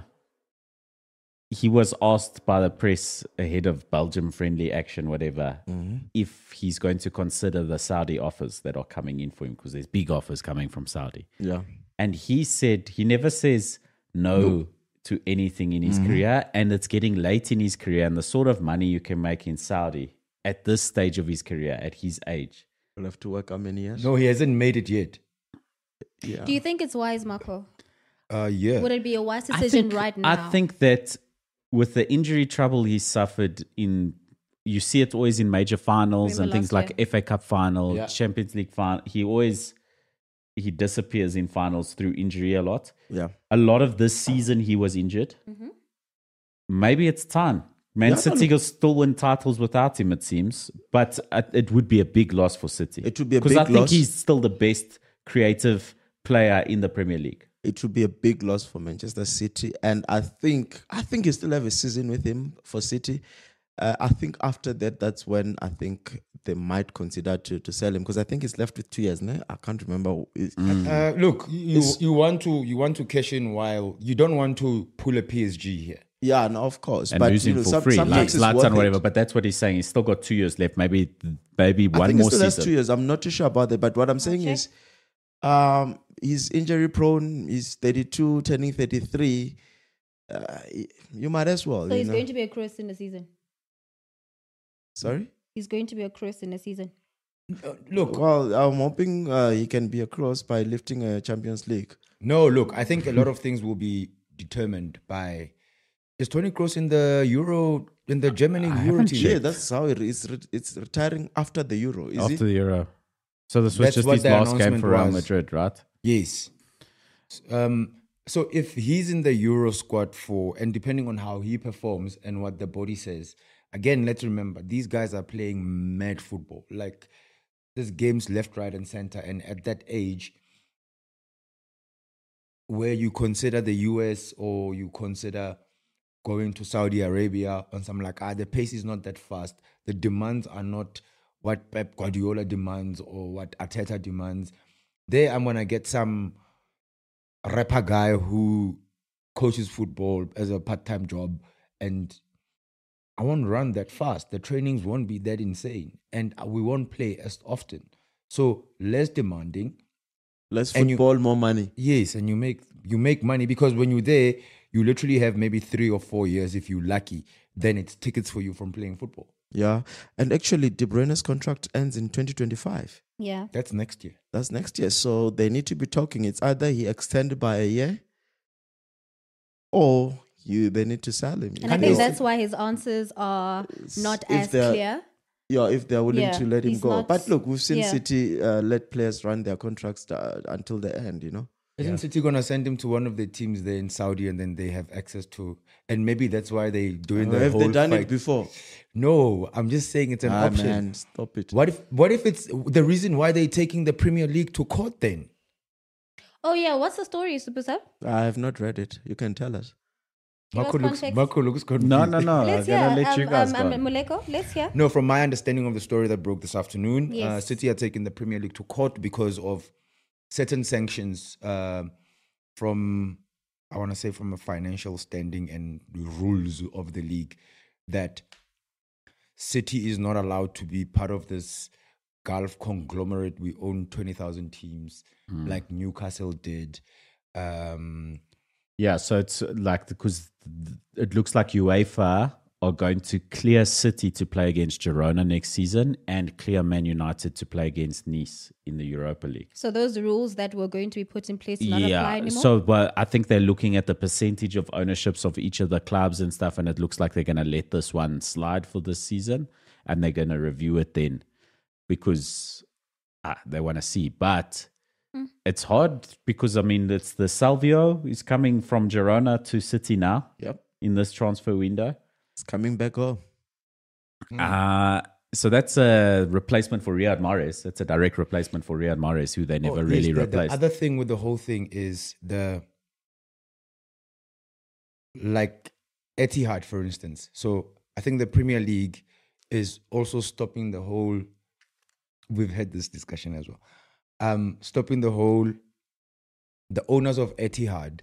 he was asked by the press ahead of Belgium friendly action, whatever, if he's going to consider the Saudi offers that are coming in for him, because there's big offers coming from Saudi. Yeah. And he said he never says no to anything in his career, and it's getting late in his career, and the sort of money you can make in Saudi at this stage of his career, at his age. We'll have to work how many years? No, he hasn't made it yet. Yeah. Do you think it's wise, Marco? Uh, yeah. Would it be a wise I decision think, right now? I think that with the injury trouble he suffered in, you see it always in major finals Remember and things last like F A Cup final, Yeah. Champions League final. He always he disappears in finals through injury a lot. Yeah. A lot of this season he was injured. Mm-hmm. Maybe it's time. Man Yeah, City will still win titles without him, it seems. But uh, it would be a big loss for City. It would be a because big I think loss. he's still the best creative player in the Premier League. It would be a big loss for Manchester City, and I think I think you still have a season with him for City. Uh, I think after that, that's when I think they might consider to, to sell him, because I think he's left with two years. No? I can't remember. Is- Uh, look, you you want to you want to cash in while you don't want to pull a P S G here. Yeah, no, of course, And but lose you him know, for some- free, like sometimes it's worth Zlatan, it. whatever. But that's what he's saying. He's still got two years left, maybe maybe I one think more he still has season. two years. I'm not too sure about that, but what I'm saying check. is, um, he's injury prone. He's thirty-two, turning thirty-three. Uh, you might as well. so you he's know? going to be a Cruz in the season. Sorry. He's going to be a Cruz in the season. Uh, look, Well, I'm hoping uh, he can be across by lifting a Champions League. no, look. I think a lot of things will be determined by is Tony Kroos in the Euro in the Germany Euro haven't team. Yeah, that's how it is. Re- It's retiring after the Euro. Is After it? the Euro. So this was That's just what his the last game announcement for Real was. Madrid, right? Yes. Um, so if he's in the Euro squad for, and depending on how he performs and what the body says, again, let's remember these guys are playing mad football. Like there's games left, right, and center. And at that age, where you consider the U S or you consider going to Saudi Arabia and some like, ah, the pace is not that fast. The demands are not what Pep Guardiola demands or what Arteta demands. There, I'm going to get some rapper guy who coaches football as a part-time job, and I won't run that fast. The trainings won't be that insane, and we won't play as often. So less demanding. Less And you- football, more money. Yes, and you make you make money because when you're there, you literally have maybe three or four years if you're lucky. Then it's tickets for you from playing football. Yeah. And actually, De Bruyne's contract ends in twenty twenty-five. Yeah. That's next year. That's next year. So they need to be talking. It's either he extended by a year or you they need to sell him. And I think that's why his answers are not If as they're- clear. Yeah, if they're willing Yeah, to let him he's go. not- But look, we've seen yeah. City uh, let players run their contracts uh, until the end, you know? Isn't City going to send him to one of the teams there in Saudi and then they have access to, and maybe that's why they're doing the Have whole they done fight. it before? No, I'm just saying it's an Ah, option. man, stop it. What if what if it's the reason why they're taking the Premier League to court then? Oh yeah, what's the story, Super Sub? I have not read it. You can tell us. Give us Marco looks, context. Marco looks confused. No, no, no. Let's I'm hear. gonna let you um, guys um, go. um, Muleko, let's hear. No, from my understanding of the story that broke this afternoon, uh, Yes. City are taking the Premier League to court because of certain sanctions uh, from, I want to say, from a financial standing and rules of the league, that City is not allowed to be part of this Gulf conglomerate. We own twenty thousand teams, like Newcastle did. Um, Yeah, so it's like because it looks like UEFA are going to clear City to play against Girona next season and clear Man United to play against Nice in the Europa League. So those rules that were going to be put in place do not apply Yeah, anymore. so but I think they're looking at the percentage of ownerships of each of the clubs and stuff, and it looks like they're going to let this one slide for this season, and they're going to review it then because ah, they want to see. But it's hard because I mean, it's the Salvio is coming from Girona to City now Yep. in this transfer window. It's coming back home. Uh, so that's a replacement for Riyad Mahrez. That's a direct replacement for Riyad Mahrez, who they never Oh, really yes, the, replaced. The other thing with the whole thing is the, like Etihad, for instance. So I think the Premier League is also stopping the whole, we've had this discussion as well, um, stopping the whole, the owners of Etihad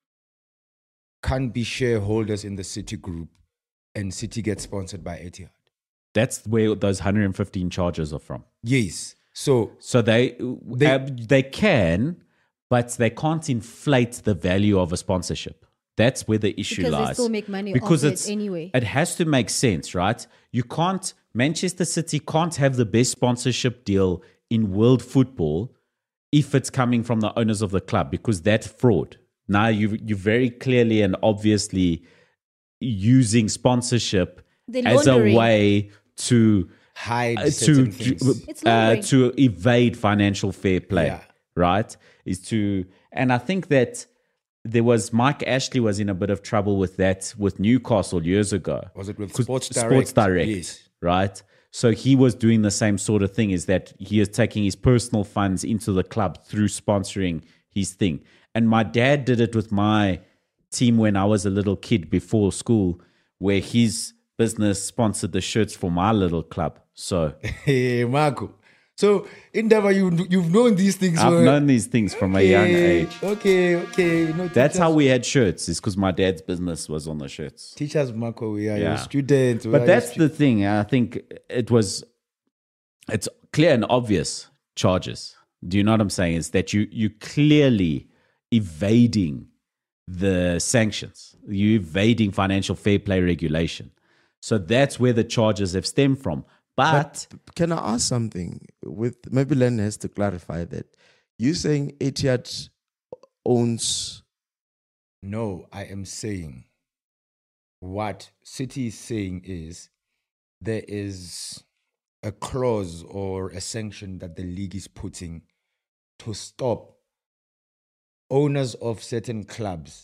can't be shareholders in the City group and City gets sponsored by Etihad. That's where those one hundred fifteen charges are from. Yes. So So they They- uh, they can, but they can't inflate the value of a sponsorship. That's where the issue Because they lies. still make money because off it it's, anyway. It has to make sense, right? You can't. Manchester City can't have the best sponsorship deal in world football if it's coming from the owners of the club, because that's fraud. Now you you very clearly and obviously using sponsorship The as a laundering. way to hide uh, to certain things. It's uh, laundering. to evade financial fair play, Yeah. right? Is to, and I think that there was Mike Ashley was in a bit of trouble with that with Newcastle years ago. Was it with 'Cause Sports Sports Direct? Direct, Yes. right? So he was doing the same sort of thing. Is that he is taking his personal funds into the club through sponsoring his thing. And my dad did it with my team when I was a little kid before school, where his business sponsored the shirts for my little club. So Hey, Marco. So, Indaba, you, you've known these things. I've for- known these things from a young Okay, age. Okay, okay. You know, That's teach how us- we had shirts, is because my dad's business was on the shirts. Teach us, Marco. We are Yeah. your students. we are But your that's stu- the thing. I think it was, it's clear and obvious charges. Do you know what I'm saying? Is that you you clearly evading the sanctions. You evading financial fair play regulation. So that's where the charges have stemmed from. But, Can I ask something? With maybe Len has to clarify that. You saying Etihad owns? No, I am saying what City is saying is there is a clause or a sanction that the league is putting to stop owners of certain clubs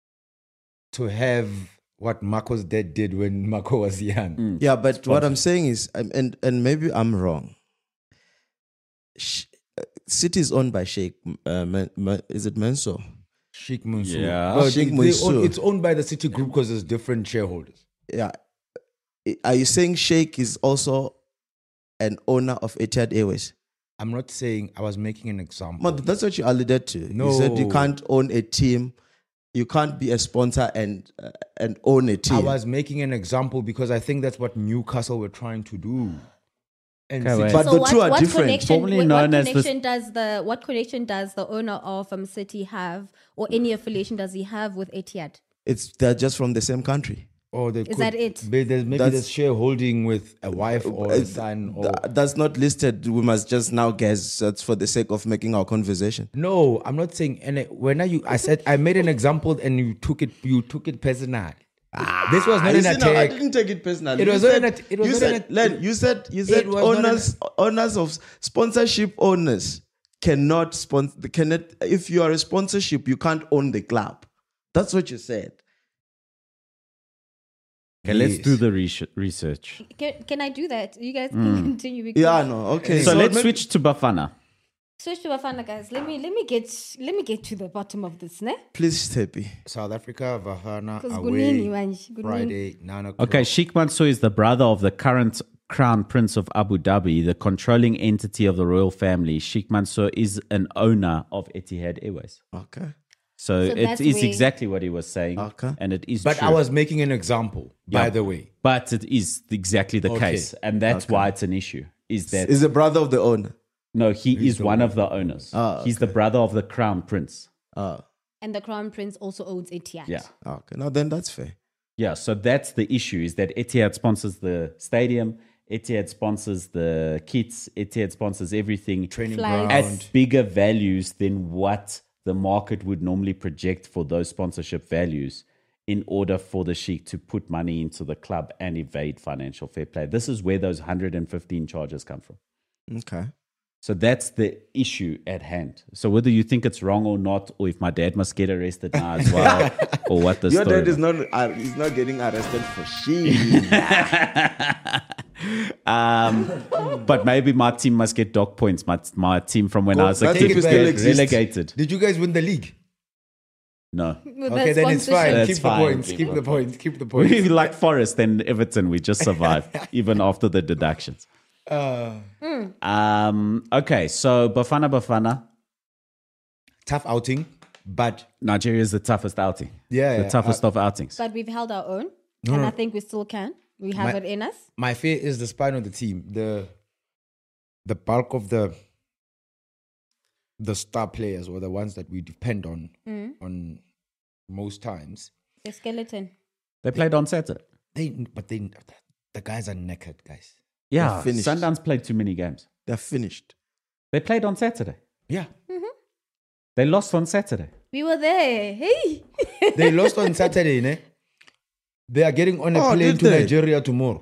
to have what Marco's dad did when Marco was young. Yeah, but what I'm saying is, um, and and maybe I'm wrong. Sh- uh, City is owned by Sheikh. Uh, Man, Man, is it Mansour? Sheikh Mansour. Yeah. But Sheikh they- they own- Mansour. it's owned by the City Group because there's different shareholders. Yeah. Are you saying Sheikh is also an owner of Etihad Airways? I'm not saying, I was making an example. But that's what you alluded to. No. You said you can't own a team, you can't be a sponsor and uh, and own a team. I was making an example because I think that's what Newcastle were trying to do. And Okay, City- wait. But so the what, two are what different. Connection, Formerly what, known what as the- connection does the what connection does the owner of um, City have, or any affiliation does he have with Etihad? It's they're just from the same country. or they Is could, that it? Maybe there's, maybe That's- there's shareholding with a wife or a It's- son. Or th- That's not listed. We must just now guess. That's for the sake of making our conversation. no, I'm not saying. And it- when I, you, I said I made an example, and you took it. You took it personal. This was not You an see, no, I attack. didn't take it personally. It You was not said- an at- it was you not said, an at- Len, you said, you said was not an- owners, owners of sponsorship owners cannot sponsor. Cannot. If you are a sponsorship, you can't own the club. That's what you said. Okay, let's Yes. do the res- research. Can, can I do that? You guys can continue. because- Yeah, no, okay. So, let's maybe- switch to Bafana. Switch to Bafana, guys. Let me let me get let me get to the bottom of this, ne? Please, Tepi. South Africa, Vahana, Because away, Gunini, manje, Gunini. Friday, nine o'clock. Okay, Sheikh Mansour is the brother of the current Crown Prince of Abu Dhabi, the controlling entity of the royal family. Sheikh Mansour is an owner of Etihad Airways. Okay. So, So it that's is where- exactly what he was saying. Okay. And it is But true. I was making an example, by Yeah. the way. But it is exactly the Okay. case. And that's why it's an issue. Is that Is the brother of the owner. no, he is one of the owners. Ah, He's the brother of the Crown Prince. Oh, And the Crown Prince also owns Etihad. Yeah. okay. Now then, that's fair. Yeah, so that's the issue is that Etihad sponsors the stadium, Etihad sponsors the kits, Etihad sponsors everything Training Flights. ground. at bigger values than what the market would normally project for those sponsorship values in order for the Sheikh to put money into the club and evade financial fair play. This is where those one hundred fifteen charges come from. Okay. So that's the issue at hand. So whether you think it's wrong or not, or if my dad must get arrested now as well, or what the Your story dad is not. Uh, he's not getting arrested for shit. Um, but maybe my team must get dog points. My my team from when I was a that kid team was still get exists. relegated. Did you guys win the league? No, With Okay, that then it's fine. sponsorship. That's Keep fine. the points. Keep Keep the the points. Keep the we points. like Forest and Everton. We just survived even after the deductions. Uh, Um, okay, so Bafana Bafana, tough outing, but Nigeria is the toughest outing. Yeah, the yeah, toughest of outings. But we've held our own. and I think we still can. We have My- it in us. my fear is the spine of the team. The the bulk of the the star players or the ones that we depend on on most times. The skeleton. They played on Saturday. They but they the guys are naked, guys. Yeah, finished. Sundowns played too many games. They're finished. They played on Saturday. Yeah. They lost on Saturday. We were there. Hey. They lost on Saturday, ne? They are getting on a Oh, plane did to they? Nigeria tomorrow.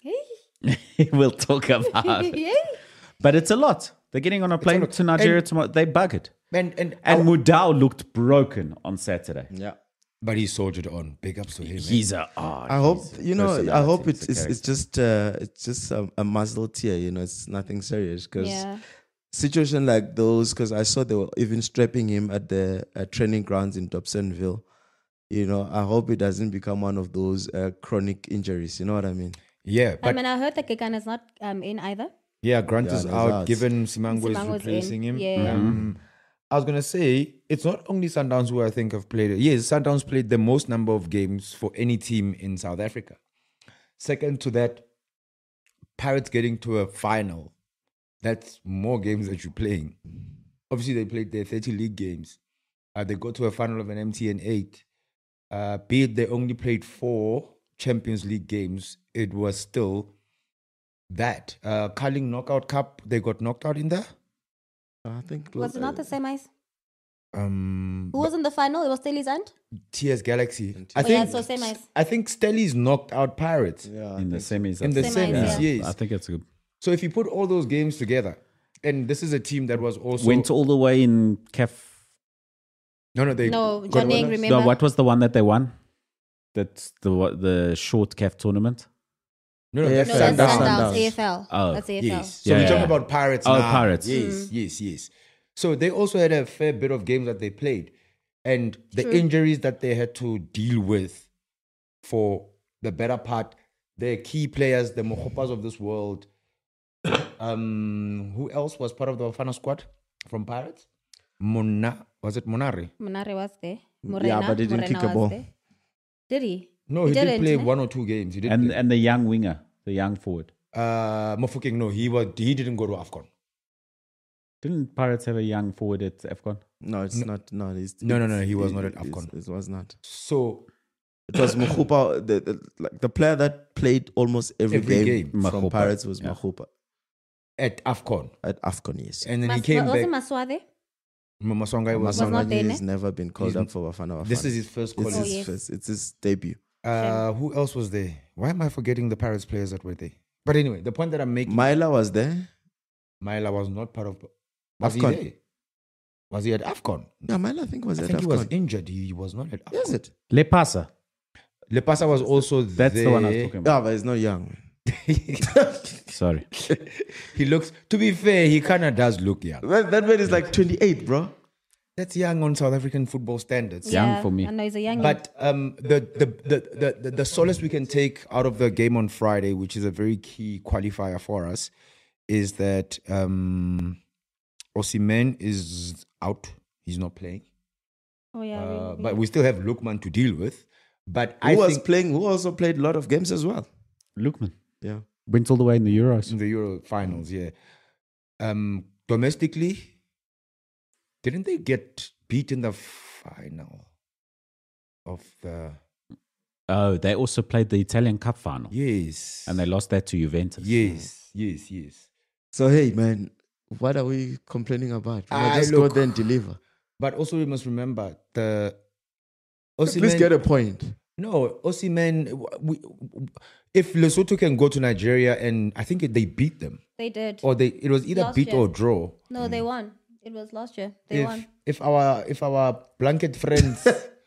We'll talk about it. Hey. But it's a lot. They're getting on a plane lot. to Nigeria And- tomorrow. They buggered. And and, And our- Mudau looked broken on Saturday. Yeah. but he soldiered on. Big ups to him. man. He's a. Oh, I hope he's a you know. I personality. hope He's it's a it's, it's character. just uh, it's just a, a muzzle tear. You know, it's nothing serious because Yeah. situation like those. Because I saw they were even strapping him at the uh, training grounds in Dobsonville. You know, I hope it doesn't become one of those uh, chronic injuries. You know what I mean? Yeah, I but mean, I heard that Kekan is not um, in either. yeah, Grant Yeah, is no, out. that's- Given Simango is Simango's replacing in. him. Yeah. Um, I was gonna say it's not only Sundowns who I think have played. Yes, Sundowns played the most number of games for any team in South Africa. Second to that, Pirates getting to a final. That's more games that you're playing. Obviously, they played their thirty league games. Uh, they got to a final of an M T N eight. Uh, be it they only played four Champions League games, it was still that. Uh, Carling Knockout Cup, they got knocked out in there. I think Was it not the semis? Um, Who was in the final? It was Stelly's aunt. T S Galaxy. I Oh, yeah, think so semis. I think Stelly's knocked out Pirates Yeah, in the semis. in the I Semis, think. semis. yeah. Yes. I think it's good. So if you put all those games together, and this is a team that was also Went all the way in C A F. no no they No, got Janeng, winners. remember? No, what was the one that they won? That's the what- the short C A F tournament. No, no, Yeah, that's No, that's Sundowns. Sundowns. Sundowns. A F L. Oh. That's A F L. Yes. So Yeah, we're yeah, talking yeah. about Pirates Oh, now. Pirates. Yes, yes, yes. So they also had a fair bit of games that they played. And the True. injuries that they had to deal with for the better part, their key players, the Mohopas of this world. um, who else was part of the Bafana squad from Pirates? Mona, was it Monari? Munare was there. Yeah, Morena, but he didn't Morena kick a was ball. there. Did he? No, he, did didn't, play ne? one or two games. He did And play. and the young winger, the young forward. Uh, Mofokeng, no, he was. He didn't go to AFCON. Didn't Pirates have a young forward at AFCON? No, it's not. No, it's, No, no, no, it's- he was it- not at it's- AFCON. It was not. So It was Mahupa, the, the like the player that played almost every, Every game, game. from Mahupa, Pirates was yeah. Mahupa at AFCON, at AFCON. Yes, and then Mas- he came was back. it Maswa there? Masonga was. not Masangani there, has ne? never been called He's- up for Bafana Bafana. This is his first it's call. Oh, his yes. first. It's his debut. Uh, who else was there? Why am I forgetting the Pirates players that were there? But anyway, the point that I'm making, Myla was there. Myla was not part of. Was AFCON. he there? Was he at AFCON? Yeah, Myla I think was I at think he was AFCON. injured. He was not at AFCON. Is it? Le Pasa. Lepasa was also That's there. the one I was talking about. Yeah, but he's not young. Sorry. He looks, to be fair, he kind of does look young. That, that man is like twenty-eight, bro. That's young on South African football standards. Young for me. I know he's a young. But um, the, the, the, the, the, the solace we can take out of the game on Friday, which is a very key qualifier for us, is that um, Osimhen is out. He's not playing. oh yeah, Uh, really, but we still have Lukman to deal with. But I Who was think playing? Who also played a lot of games as well. Lookman. Yeah. Went all the way in the Euros. in the Euro finals, yeah. Um, domestically, didn't they get beat in the final of the? Oh, they also played the Italian Cup final. Yes, And they lost that to Juventus. yes, yes, yes. So hey, man, what are we complaining about? We Ah, just look. go there and deliver. But also, we must remember the. Please Osimhen- get a point. No, Osimhen. We, if Lesotho can go to Nigeria, and I think they beat them, they did. or they it was either Last beat year. or draw. No, they won. It was last year. They If won. if our if our blanket friends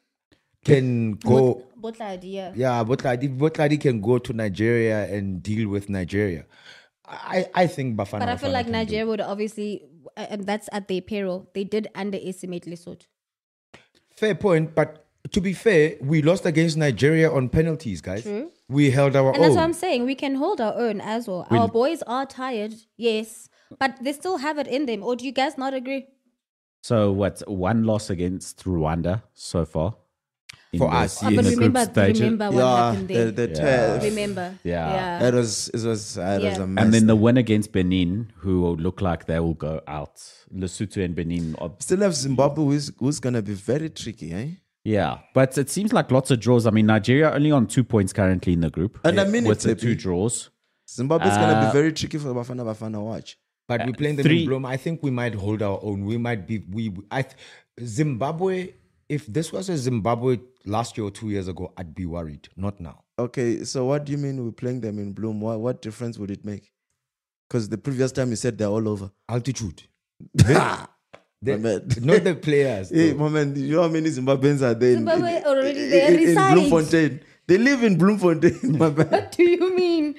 can go. Both idea. Yeah, Botladi, Botladi can go to Nigeria and deal with Nigeria. I, I think Bafana. But I feel Bafana like can do it. Nigeria would obviously, uh, and that's at their peril. They did underestimate Lesotho. Fair point, but to be fair, we lost against Nigeria on penalties, guys. True. We held our And that's own. what I'm saying. We can hold our own as well. Our boys are tired, yes, but they still have it in them. Or do you guys not agree? So what? One loss against Rwanda so far. in For the- us, Oh, in but the group remember, stage. remember what yeah, happened the, there. the Yeah. turf. remember. Yeah. Yeah. It was it was it was Yeah. a mess. And then the win against Benin, who will look like they will go out. Lesotho and Benin. Are, still have Zimbabwe, who's, who's gonna be very tricky, eh? yeah, but it seems like lots of draws. I mean, Nigeria only on two points currently in the group. And I mean with it, the Tepi. two draws. Zimbabwe's gonna Uh, be very tricky for Bafana Bafana watch. but we're playing them three- in Bloom. I think we might hold our own. We might be. We. I. th- Zimbabwe. If this was a Zimbabwe last year or two years ago, I'd be worried. Not now. Okay, so what do you mean we're playing them in Bloom? What what difference would it make? Because the previous time you said they're all over. Altitude. My They, man. not the players. Hey, though. my man, you know how many Zimbabweans are there? in- Zimbabwe in, already in, there in, in resides. Bloemfontein. They live in Bloemfontein, my man. What do you mean?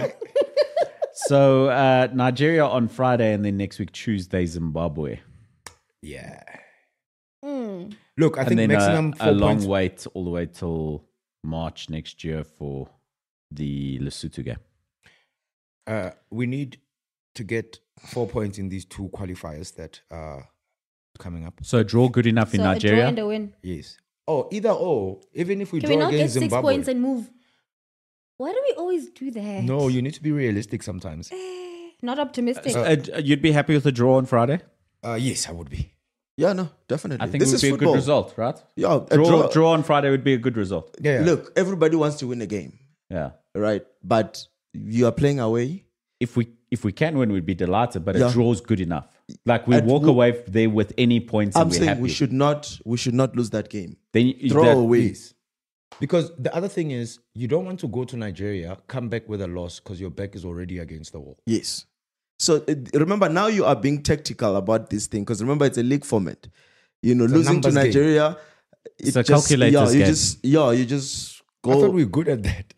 So uh, Nigeria on Friday, and then next week Tuesday Zimbabwe, Yeah. Mm. Look, I and think then maximum a, four a long points. wait all the way till March next year for the Lesotho game. Uh, we need to get four points in these two qualifiers that are coming up. So draw good enough in So a draw Nigeria. and a win. Yes. Oh, either or. Even if we Can we draw not get against six Zimbabwe. points and move? Why do we always do that? No, you need to be realistic sometimes. Not optimistic. Uh, you'd be happy with a draw on Friday? Uh, yes, I would be. Yeah, no, definitely. I think this it would is be football. a good result, right? Yeah, a Draw, draw. draw on Friday would be a good result. Yeah. Look, everybody wants to win a game, Yeah. right? But you are playing away. If we if we can win, we'd be delighted. But Yeah. a draw's good enough. Like we And walk we- away there with any points, I'm and we're saying happy. we should not. We should not lose that game. Then you- Throw that- away. Yes. Because the other thing is, you don't want to go to Nigeria, come back with a loss because your back is already against the wall. Yes. So uh, remember, now you are being tactical about this thing because remember it's a league format. You know, a losing to numbers game. Nigeria, It's it a just, calculator's yeah, you game. just yeah, you just I thought go. we were good at that.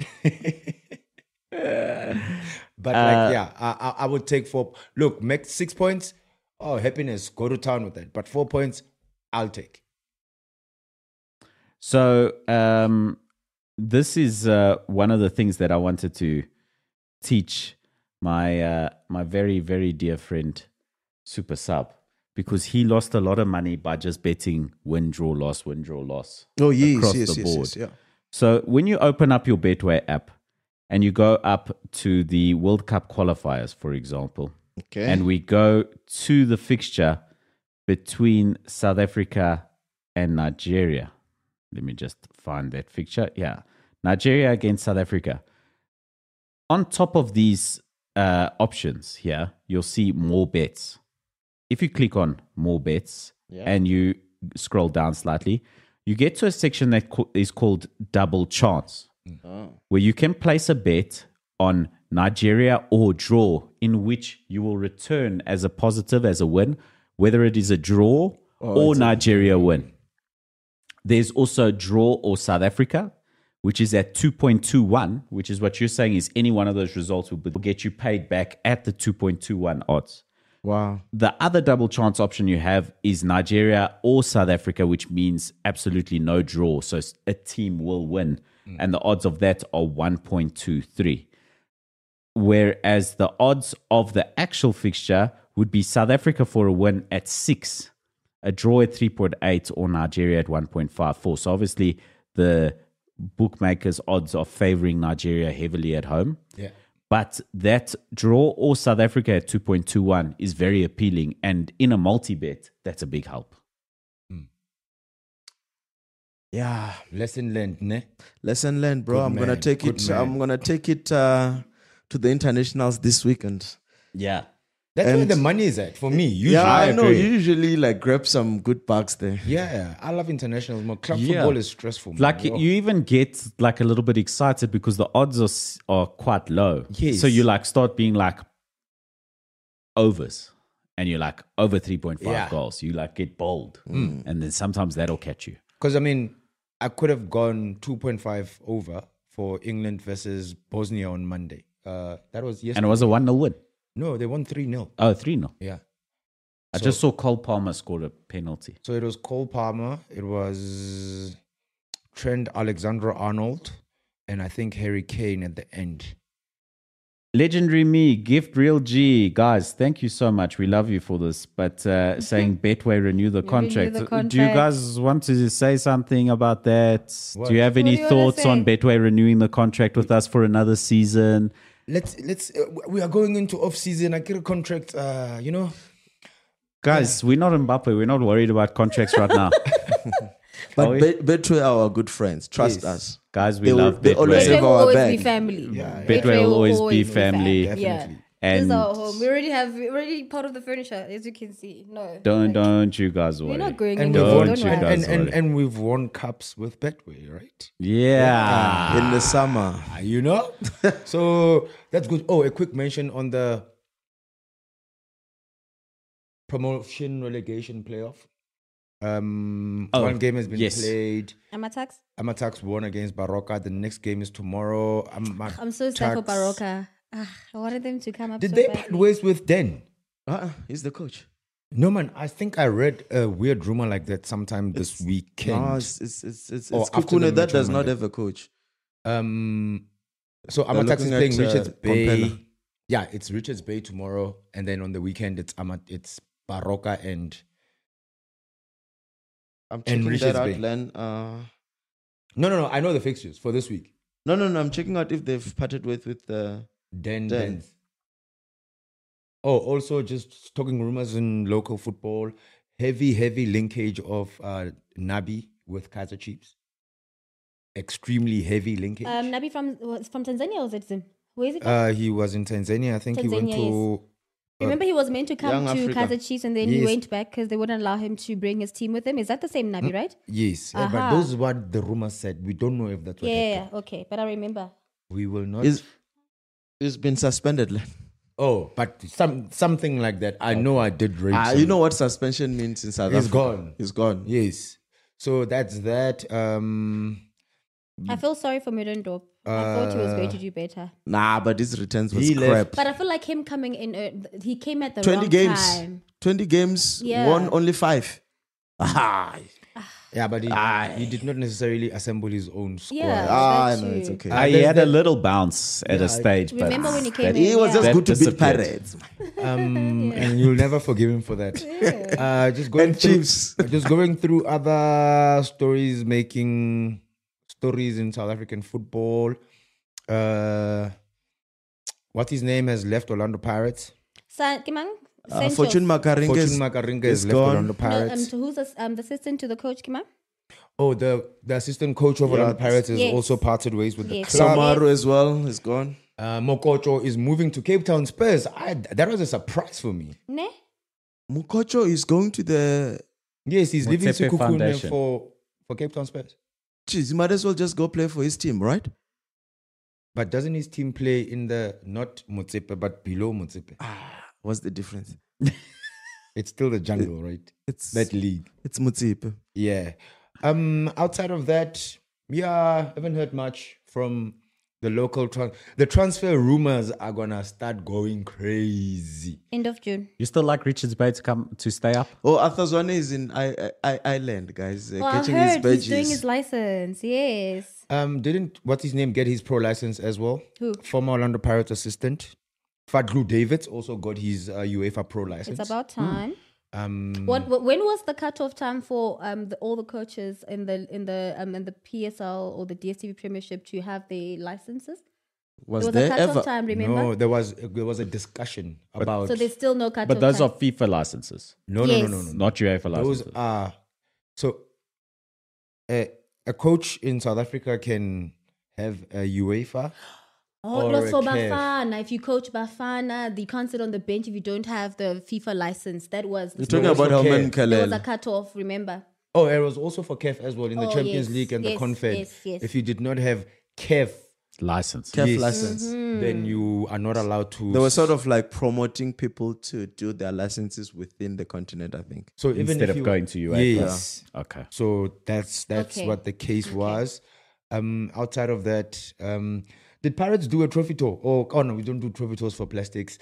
But Uh, like, yeah, I, I, I would take four. Look, make six points. Oh, happiness. Go to town with that. But four points, I'll take. So um, this is uh, one of the things that I wanted to teach my uh, my very very dear friend Super Sub, because he lost a lot of money by just betting win draw loss win draw loss. Oh yes, across yes, the yes, board. yes, yeah. So when you open up your Betway app and you go up to the World Cup qualifiers, for example, Okay. and we go to the fixture between South Africa and Nigeria. Let me just find that fixture. Yeah. Nigeria against South Africa. On top of these uh, options here, you'll see more bets. If you click on more bets and you scroll down slightly, you get to a section that co- is called double chance, where you can place a bet on Nigeria or draw, in which you will return as a positive, as a win, whether it is a draw or Nigeria win. There's also draw or South Africa, which is at two point two one, which is what you're saying is any one of those results will get you paid back at the two point two one odds. Wow. The other double chance option you have is Nigeria or South Africa, which means absolutely no draw. So a team will win. Mm. And the odds of that are one point two three. Whereas the odds of the actual fixture would be South Africa for a win at six, a draw at three point eight, or Nigeria at one point five four. So obviously the bookmakers' odds are favoring Nigeria heavily at home. Yeah. But that draw or South Africa at two point two one is very appealing. And in a multi-bet, that's a big help. Yeah, lesson learned, ne? Lesson learned, bro. Good I'm gonna man, take good it. man. I'm gonna take it uh, to the internationals this weekend. Yeah. That's where And- the money is at for me. Usually. Yeah, I, know. agree. You usually like grab some good bucks there. Yeah, I love internationals more. Club Yeah. football is stressful. Man. Like Oh. you even get like a little bit excited because the odds are, s- are quite low. Yes. So you like start being like overs and you're like over three point five Yeah. goals. You like get bold. And then sometimes that'll catch you. Because I mean, I could have gone two point five over for England versus Bosnia on Monday. Uh, that was yesterday. And it was a one nil win. No, they won three nil. Oh, three nil. Yeah. I So- just saw Cole Palmer scored a penalty. So it was Cole Palmer, it was Trent Alexander-Arnold, and I think Harry Kane at the end. Legendary Me, Gift Real G. Guys, thank you so much. We love you for this. But uh, saying Betway renew the Renew contract. the Do you contract. guys want to say something about that? What? Do you have What any do you wanna thoughts on say? Betway renewing the contract with us for another season? Let's let's uh, we are going into off season. I get a contract. Uh, you know, Guys, we're not Mbappe. We're not worried about contracts right now. But Are we? Bet- Betway are our good friends. Trust Yes. us. Guys, we They will- love they always Betway. have Betway will our always back. be family. Yeah, yeah. Betway will always be family. Definitely. Yeah. This And is our home. We already have, we're already part of the furniture, as you can see. No. don't, like, don't you guys worry. We're not going And anywhere. we've won, Don't Don't you worry. guys and, and, worry. and we've won cups with Betway, right? Yeah. In the summer. Ah, you know? So that's good. Oh, a quick mention on the promotion relegation playoff. Um, Oh, one game has been yes. played. Amatax? Amatax won against Baroka. The next game is tomorrow. Amatax. I'm so sad for Baroka. Ah, I wanted them to come up. Did so they badly. part ways with Den? Uh-uh, he's the coach. No, man. I think I read a weird rumor like that sometime this weekend. No, it's it's it's it's, Or it's after the Kukune that match on does not Monday. have a coach. Um, so They're Amatax is looking playing at, uh, Richards Bay. Pompela. Yeah, it's Richards Bay tomorrow, and then on the weekend it's Amat, it's Baroka and I'm And checking Richards that out, Bay. Len. Uh, no, no, no. I know the fixtures for this week. no, no, no. I'm checking out if they've parted with with the. Den, Den. Dens. Oh, also just talking rumors in local football. Heavy, heavy linkage of uh, Nabi with Kaizer Chiefs. Extremely heavy linkage. Um, Nabi from was from Tanzania or was it Zim? Where is he from? uh, he was in Tanzania. I think he went Tanzania, to. Remember, he was meant to come Young to Africa. Kaizer Chiefs and then he Yes. went back because they wouldn't allow him to bring his team with him. Is that the same Nabi, right? Yes, uh, but Aha. those are what the rumor said. We don't know if that's what Yeah, yeah, happened. yeah, okay. But I remember. We will not. Is he's been suspended, Len. oh, but some something like that. I know I did read. Ah, some- you know what suspension means in South He's Africa? gone. He's gone. Yes. So that's that. Um, I feel sorry for Middendorp. I thought he was going Uh, to do better. Nah, but his returns was He crap. left. But I feel like him coming in, uh, th- he came at the Twenty wrong games. time. Twenty games. Yeah. Won only five. Ah, Yeah, but he, Ah. he did not necessarily assemble his own squad. Yeah. Ah, that's no, it's true. okay. Ah, he there's had a the- little bounce at a stage, but Remember when he came that- in? He was Yeah. just good to beat disappeared. Pirates. Um, and you'll never forgive him for that. Uh, just going And through, Chiefs. just going through other stories, making stories in South African football. Uh, what his name has left Orlando Pirates. Sa- Kimang? Uh, Sancho. Fortune Makaringa Fortune is, Makaringa is has left gone. Orlando No, Pirates. um, to who's the, um, the assistant to the coach, Kimang? oh, the, the assistant coach of Yeah. Orlando Pirates has Yes. also parted ways with Yes. the club. Samaru as well is gone. Uh, Mokocho is moving to Cape Town Spurs. I, that was a surprise for me. Ne? Mukocho is going to the. Yes, he's leaving Motsepe Sekhukhune Foundation. for, for Cape Town Spurs. Jeez, he might as well just go play for his team, right? But doesn't his team play in the, not Motsepe, but below Motsepe? What's the difference? It's still the jungle, right? It's That league. it's Mutsipe. Yeah. Um. Outside of that, yeah, haven't heard much from the local trans. The transfer rumors are gonna start going crazy. End of June. You still like Richards Bay to come to stay up? Oh, Arthur Zwane is in I, I, I, Ireland, guys. Uh, Well, I catching his heard badges. he's doing his license. Yes. Um. Didn't what's his name get his pro license as well? Who? Former Orlando Pirates assistant Fadlu Davids also got his uh, UEFA pro license. It's about time. um. What, what when was the cutoff time for um the, all the coaches in the in the um in the P S L or the D S T V Premiership to have their licenses? was There was there a cutoff ever? time, remember? No, there was there was a discussion about. So there's still no cutoff But those time. are FIFA licenses, no, no, Yes. no, no, no, no. not UEFA Those licenses. are so. A, a coach in South Africa can have a UEFA. Oh, it or was a for C A F. Bafana. If you coach Bafana, you can't sit on the bench if you don't have the FIFA license. That was the You're talking was about for Helman Care. there was a Kalel. cutoff, remember? Oh, it was also for C A F as well in the Oh, Champions yes, League and the yes, Confed. yes, yes. If you did not have C A F, License. C A F yes, license. Mm-hmm. then you are not allowed to. They were sort of like promoting people to do their licenses within the continent, I think. so even Instead if of you, going to UEFA. Yes. Okay. So that's that's Okay. what the case was. Um, outside of that, um, did Pirates do a trophy tour? Oh, oh no, we don't do trophy tours for plastics.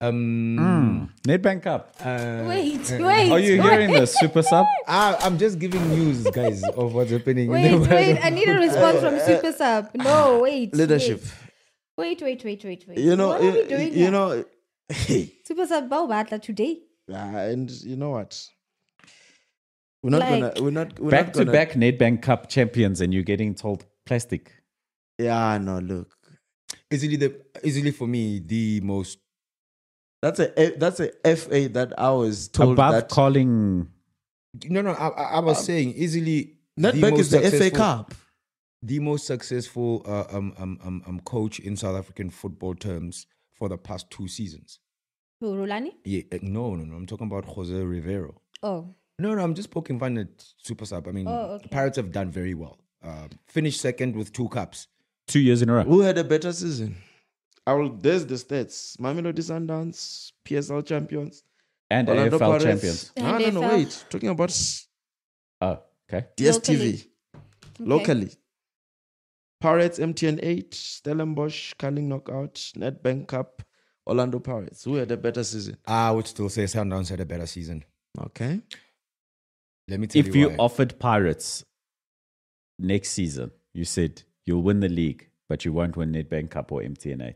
Um, Nedbank Cup. uh, Wait, wait. Are you wait. hearing the super sub? I, I'm just giving news, guys, of what's happening. in Wait, the world. wait. I need a response from Super Sub. No, wait. Leadership. Wait, wait, wait, wait, wait. You know, what are you, we doing you here? know, hey, Super Sub Baobata today. and you know what? We're not Like- gonna. We're not. We're Back not to gonna, back Nedbank Cup champions, and you're getting told plastic. Yeah, no. Look, Easily the easily for me the most. that's a that's a F A that I was told Above that calling. No, no, I, I I was saying easily. Nedbank most is the F A successful- Cup. The most successful uh, um, um, um, um, coach in South African football terms for the past two seasons. Who, Rulani? Yeah, uh, no, no, no. I'm talking about Jose Rivero. Oh. No, no, I'm just poking fun at Super Sub. I mean, Oh, okay. Pirates have done very well. Um, finished second with two cups. Two years in a row. Who had a better season? I will. There's the stats. Mamelodi Sundowns, P S L champions, And Orlando A F L Pirates. champions. No, And no, no. A F L. Wait. Talking about s- Oh, okay. D S T V Locally. Okay. locally. Pirates, M T N eight, Stellenbosch, Carling Knockout, Nedbank Cup, Orlando Pirates. Who had a better season? I would still say Sundowns had a better season. Okay. Let me tell If you you why. offered Pirates next season, you said you'll win the league, but you won't win Nedbank Cup or M T N eight.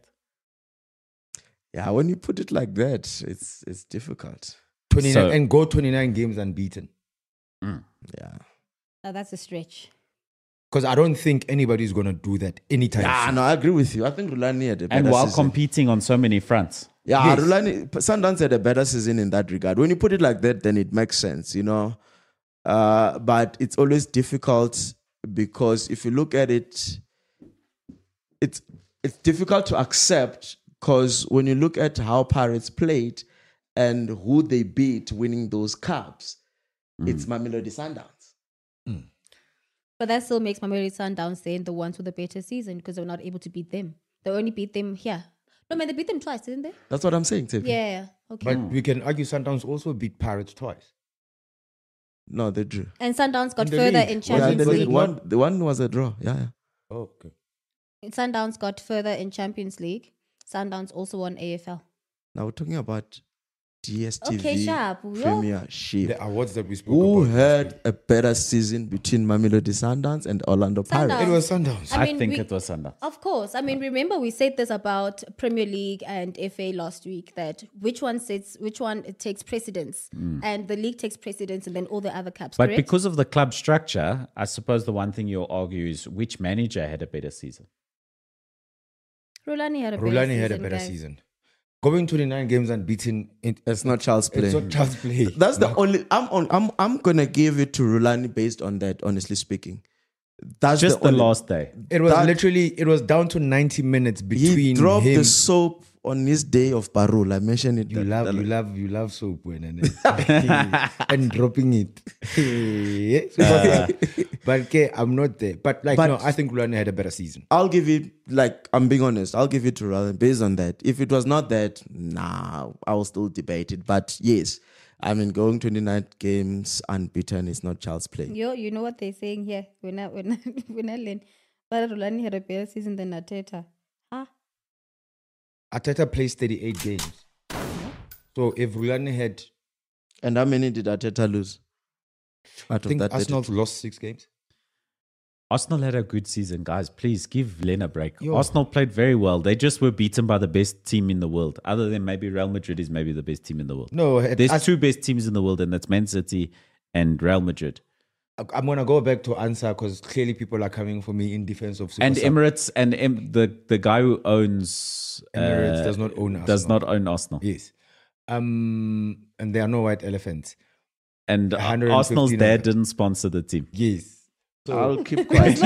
Yeah, when you put it like that, it's it's difficult. twenty-nine So- and go twenty-nine games unbeaten. Yeah. Oh, that's a stretch. Because I don't think anybody's going to do that anytime Yeah, soon. no, I agree with you. I think Rulani had a better And while season. competing on so many fronts. Yeah, Yes. Rulani, Sundowns had a better season in that regard. When you put it like that, then it makes sense, you know. Uh, but it's always difficult because if you look at it, it's it's difficult to accept because when you look at how Pirates played and who they beat winning those cups, it's Mamelodi Sundowns. But that still makes Mamelodi Sundowns then the ones with a better season because they were not able to beat them. They only beat them here. No, man, they beat them twice, didn't they? That's what I'm saying, Tiffy. Yeah. Okay. But we can argue Sundowns also beat Pirates twice. No, they drew. and Sundowns got In the further league. in Was Yeah, it- Champions the, was League. it one, the one was a draw. Yeah, yeah. Oh, okay. Sundowns got further in Champions League. Sundowns also won A F L. Now we're talking about D S T V Okay, sharp. Yo. Premiership. The awards that we spoke Who about. had a better season between Mamelodi Sundowns and Orlando Pirates? Sundowns. It was Sundowns. I I, mean, think we- it was Sundowns. Of course. I mean, remember we said this about Premier League and F A last week, that which one sits, which one takes precedence, and the league takes precedence, and then all the other cups. But correct? because of the club structure, I suppose the one thing you'll argue is which manager had a better season. Rulani had a better Rulani season. had a better guys. season. Going twenty-nine games unbeaten, it, It's not child's play. it's not child's play. That's the only. I'm on. I'm. I'm gonna give it to Rulani based on that. Honestly speaking, that's Just the, only, last day. It was that- literally, it was down to ninety minutes He between dropped him. the soap on his day of parole. I mentioned it. You that- love, that- you love, you love soap when and, and dropping it. But okay, I'm not there. But like, But- no, I think Rulani had a better season. I'll give it. Like I'm being honest. I'll give it to Rulani based on that. If it was not that, nah, I will still debate it. But yes, I mean, going twenty-nine games unbeaten is not child's play. Yo, you know what they're saying here? When I when I, when I learned, but Rulani had a better season than Ateta. Huh? Ateta plays thirty-eight games. So if Rulani had, And how many did Arteta lose? I Out of think that, Arsenal lost six games. Arsenal had a good season, guys. Please give Len a break. Yo. Arsenal played very well. They just were beaten by the best team in the world. Other than maybe Real Madrid is maybe the best team in the world. No, it- There's Ars- two best teams in the world, and that's Man City and Real Madrid. I'm gonna go back to answer because clearly people are coming for me in defense of Super And Sub. Emirates and em- the the guy who owns Emirates uh, does not own does Arsenal. not own Arsenal. Yes. Um, and there are no white elephants. And one hundred fifty Arsenal's dad numbers. didn't sponsor the team. Yes. I'll keep quiet.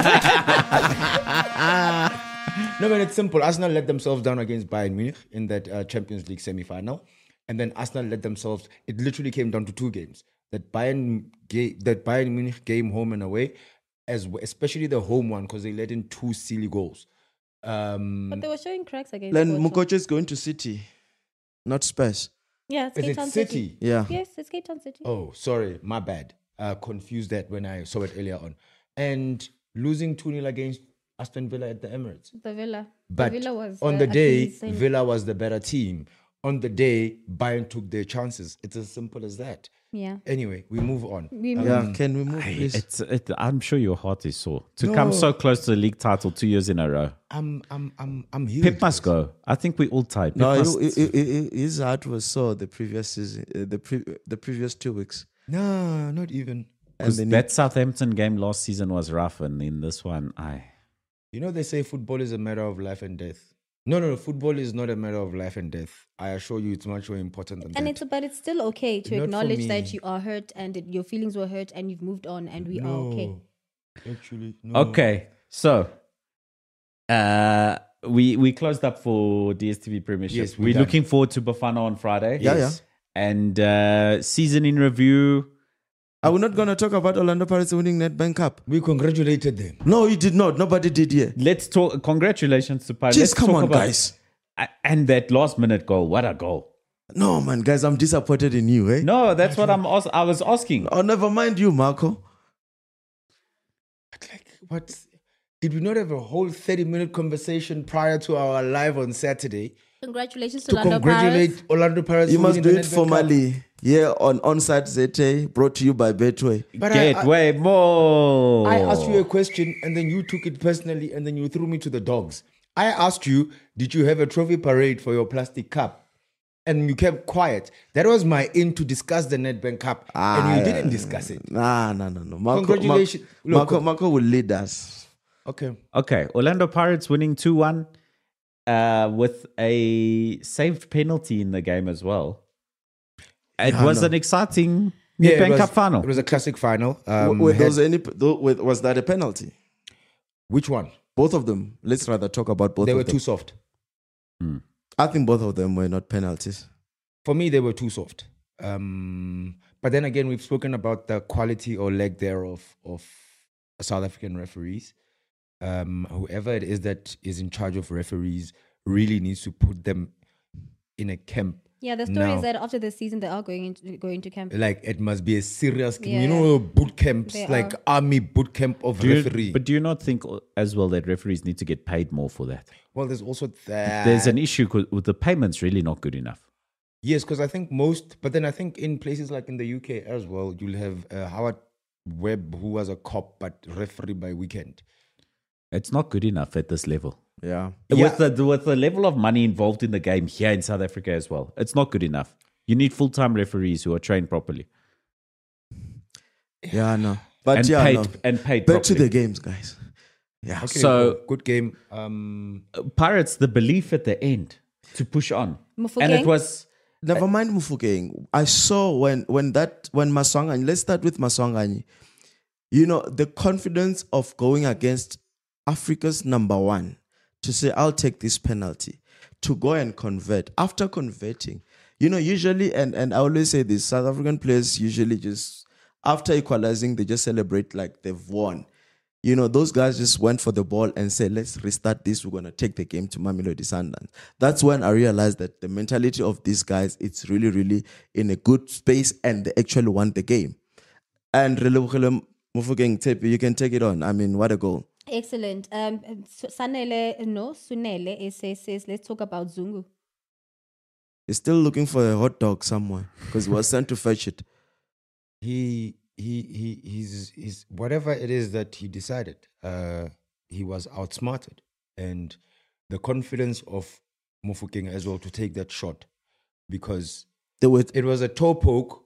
No, but it's simple. Arsenal let themselves down against Bayern Munich in that uh, Champions League semi-final, and then Arsenal let themselves. It literally came down to two games. That Bayern ga- that Bayern Munich game home and away, as w- especially the home one because they let in two silly goals. Um, But they were showing cracks against. Then Porto. Mukocha is going to City, not Spurs. Yeah, it's is Cape it Town City? City. Yeah. Yes, it's Cape Town City. Oh, sorry, my bad. Uh, confused that when I saw it earlier on, and losing two nil against Aston Villa at the Emirates. The Villa. But the Villa was on uh, the day, Achilles heel. Villa was the better team. On the day, Bayern took their chances. It's as simple as that. Yeah. Anyway, we move on. We move. Yeah, can we move, please? It's, it, I'm sure your heart is sore to come so close to the league title two years in a row. I'm, I'm, I'm, I'm healed. Pep must go. I think we all tied. Pep No, must- it, it, it, his heart was sore the previous season, uh, the pre, the previous two weeks. No, not even. And Because then that Southampton game last season was rough, and in this one, I You know, they say football is a matter of life and death. No, no, no. Football is not a matter of life and death. I assure you, it's much more important than And that. it's but it's still okay to Not for acknowledge me. that you are hurt and that your feelings were hurt and you've moved on and we are okay. No, actually, no. okay. So, uh, we we closed up for D S T V Premiership. Yes, we're we're done. looking forward to Bafana on Friday. Yeah, Yes. And uh, season in review. Are we not going to talk about Orlando Pirates winning Nedbank Cup? We congratulated them. No, you did not. Nobody did here. Let's talk. Congratulations to Pirates. Jeez, Let's come talk on, about- guys. A- And that last minute goal. What a goal! No, man, guys, I'm disappointed in you, eh? No, that's what I'm. As- I was asking. Oh, never mind you, Marco. But like, what? Did we not have a whole thirty-minute conversation prior to our live on Saturday Congratulations to, to Orlando congratulate Pirates. Orlando Pirates? You for must winning do the it Nedbank Cup? formally. Here on Onsite Z T, brought to you by Betway. But I- Get I- way more. I asked you a question and then you took it personally and then you threw me to the dogs. I asked you, did you have a trophy parade for your plastic cup? And you kept quiet. That was my in to discuss the Nedbank Cup. and you didn't discuss it. Nah, nah, nah, no. Marco, Congratulations. Marco, Look- Marco, Marco will lead us. Okay. Okay, Orlando Pirates winning two one uh, with a saved penalty in the game as well. It Yeah, was no. an exciting Yeah, it Nedbank was, Cup final. It was a classic final. Um, Were had- those any? tho- were- Was that a penalty? which one? Both of them. Let's rather talk about both They of were them. too soft. I think both of them were not penalties. For me, they were too soft. Um, but then again, we've spoken about the quality or lack thereof of South African referees. Um, whoever it is that is in charge of referees really needs to put them in a camp. Yeah, the story Now- is that after the season they are going into going to camp. Like it must be a serious, Yeah. you know, boot camps, They like are. army boot camp of Do you- referee. but do you not think as well that referees need to get paid more for that? well, there's also that. There's an issue 'cause with the payments really not good enough. Yes, because I think most, but then I think in places like in the U K as well, you'll have uh, Howard Webb, who was a cop but referee by weekend. It's not good enough at this level. Yeah. With the with the level of money involved in the game here in South Africa as well, it's not good enough. You need full time referees who are trained properly Yeah, no. But and yeah, paid no. and paid Back to properly. the games, guys. Yeah. Okay, So- cool. Good game. Um, Pirates, the belief at the end to push on, and Mofokeng? it was Never mind Mufokeng. I saw when when that when Maswanganyi, let's start with Maswanganyi. You know, the confidence of going against Africa's number one to say, I'll take this penalty, to go and convert. After converting, you know, usually, and, and I always say this, South African players usually just, after equalizing, they just celebrate like they've won. You know, those guys just went for the ball and said, let's restart this. We're going to take the game to Mamelodi Sundowns. That's when I realized that the mentality of these guys, it's really, really in a good space and they actually want the game. And Relebogile Mofokeng, Tepe, you can take it on. I mean, what a goal. Excellent. Um, Sanele, no, Sunele, it says, says, let's talk about Zungu. He's still looking for a hot dog somewhere because he was sent to fetch it. he he he he's he's whatever it is that he decided. Uh, he was outsmarted, and the confidence of Mofokeng as well to take that shot, because They were, it was a toe poke.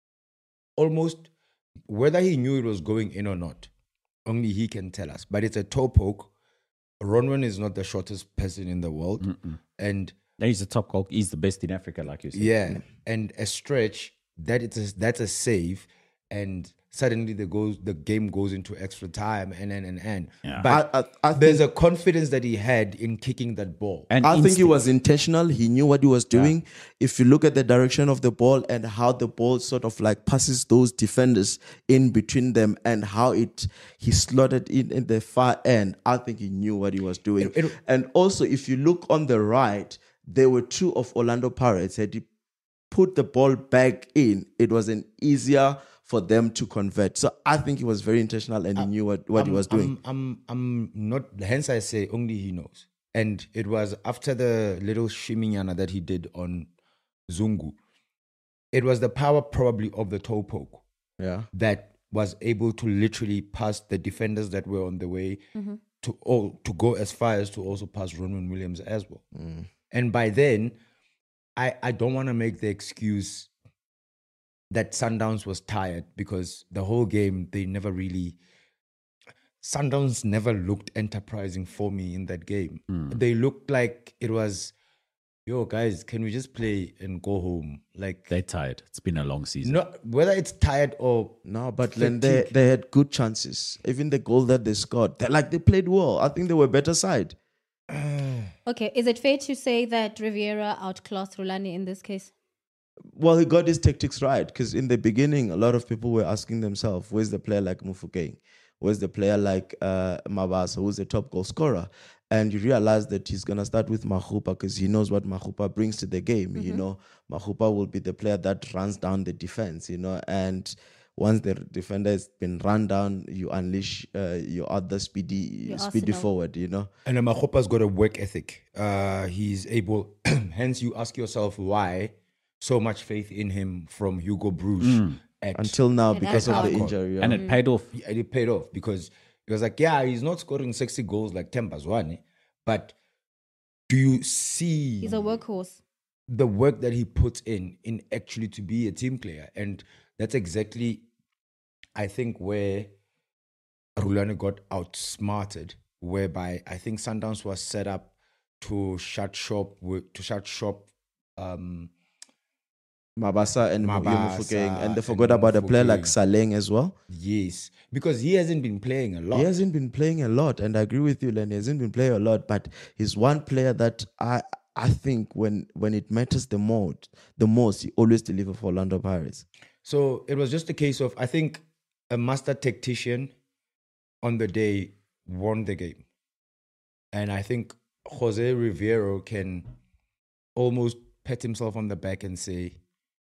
Almost, whether he knew it was going in or not, only he can tell us. But it's a toe poke. Ronwen is not the shortest person in the world, and he's the top goal. He's the best in Africa, like you said. yeah, and a stretch that it's a, that's a save, and suddenly the goes the game goes into extra time and and and and. Yeah. But I, I, I there's think, a confidence that he had in kicking that ball. And I think he instinct. was intentional. He knew what he was doing. If you look at the direction of the ball and how the ball sort of like passes those defenders in between them and how it he slotted in in the far end, I think he knew what he was doing. It- it- and also, if you look on the right, there were two of Orlando Pirates. Had he put the ball back in, it was an easier for them to convert. So I think he was very intentional and he knew what, what he I'm- was doing. I'm, I'm, I'm not. Hence, I say only he knows. And it was after the little shiminyana that he did on Zungu. It was the power probably of the toe poke Yeah. that was able to literally pass the defenders that were on the way to all to go as far as to also pass Ronwen Williams as well. And by then, I, I don't want to make the excuse that Sundowns was tired, because the whole game they never really Sundowns never looked enterprising for me in that game. They looked like it was, yo guys, can we just play and go home? Like They're tired. It's been a long season. no, whether it's tired or No, but then they, they had good chances. Even the goal that they scored, they like they played well. I think they were better side. Okay, is it fair to say that Riviera outclassed Rulani in this case? Well, he got his tactics right, because in the beginning, a lot of people were asking themselves, where's the player like Mofokeng? Where's the player like uh, Mabasa, who's the top goal scorer? And you realize that he's going to start with Mahupa because he knows what Mahupa brings to the game. You know, Mahupa will be the player that runs down the defense, you know, and once the defender has been run down, you unleash uh, your other speedy, Your speedy arsenal. forward, you know. and Mahopa's got a work ethic. Uh, he's able. Hence, you ask yourself why so much faith in him from Hugo Bruges at, Until now, And because of the Ascot. injury. Yeah. And it paid off. Yeah, it paid off, because it was like, yeah, he's not scoring sixty goals like Tembazwane, but do you see He's a workhorse. the work that he puts in in actually to be a team player? And that's exactly, I think, where Rulani got outsmarted, whereby I think Sundowns was set up to shut shop with, to shut shop um Mabasa and Mabasa Mofokeng, and they and forgot about a player like Mofokeng. Saleng as well. yes, because he hasn't been playing a lot. He hasn't been playing a lot, and I agree with you, Len. He hasn't been playing a lot, but he's one player that I I think when when it matters the most, the most, he always delivers for Orlando Pirates. So it was just a case of, I think, a master tactician on the day won the game. And I think Jose Rivero can almost pat himself on the back and say,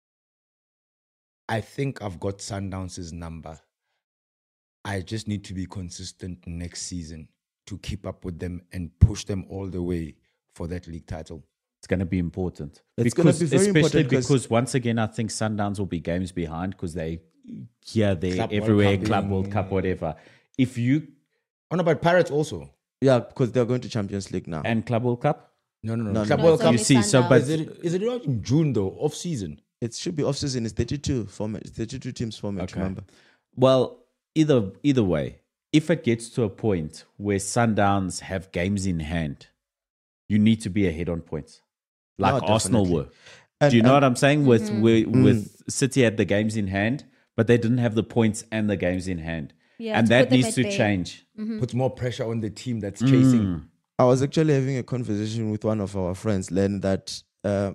I think I've got Sundowns' number. I just need to be consistent next season to keep up with them and push them all the way for that league title. It's going to be important. It's gonna be very especially important 'cause- because once again, I think Sundowns will be games behind because they here, there, Club World everywhere, Cup Club in- World Cup, whatever. If you Oh no, but Pirates also. Yeah, because they're going to Champions League now. and Club World Cup, No, no, no. No, Club no, World it's Cup. only you see, so Sundowns. but Is it, is it not in June though? Off season. It should be off season. It's thirty-two format. thirty-two teams format. Okay. Remember? well, either either way, if it gets to a point where Sundowns have games in hand, you need to be ahead on points, like No, Arsenal definitely. were. And- Do you know and- what I'm saying? With Mm-hmm. with, with City had the games in hand, but they didn't have the points and the games in hand, Yeah, and to that put them needs at to bay. change. Puts more pressure on the team that's chasing. I was actually having a conversation with one of our friends, Len, that um,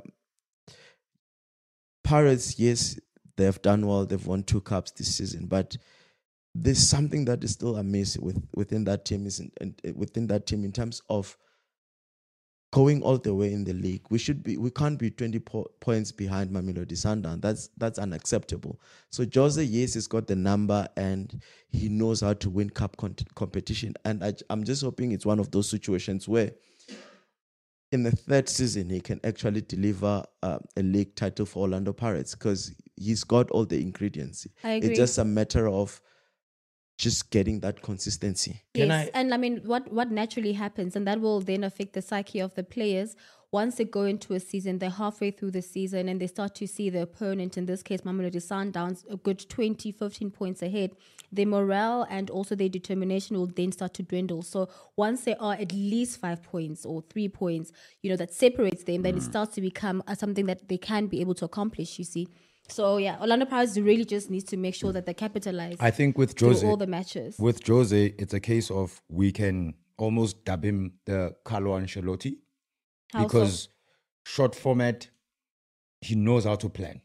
Pirates, yes, they have done well. They've won two cups this season, but there's something that is still amiss with within that team. Is in, in, within that team in terms of going all the way in the league. We should be. We can't be twenty po- points behind Mamelodi Sundowns. That's that's unacceptable. So Jose, yes, he's got the number and he knows how to win cup con- competition. And I, I'm just hoping it's one of those situations where, in the third season, he can actually deliver uh, a league title for Orlando Pirates because he's got all the ingredients. I agree. It's just a matter of just getting that consistency. Can yes, I- and I mean, what what naturally happens, and that will then affect the psyche of the players. Once they go into a season, they're halfway through the season, and they start to see the opponent, in this case, Mamelodi Sundowns, a good twenty, fifteen points ahead. Their morale and also their determination will then start to dwindle. So once they are at least five points or three points, you know, that separates them, then it starts to become uh, something that they can be able to accomplish, you see. So yeah, Orlando Pirates really just needs to make sure that they capitalize I think with through Jose, all the matches. with Jose, it's a case of we can almost dub him the Carlo Ancelotti How so? because short format, he knows how to plan.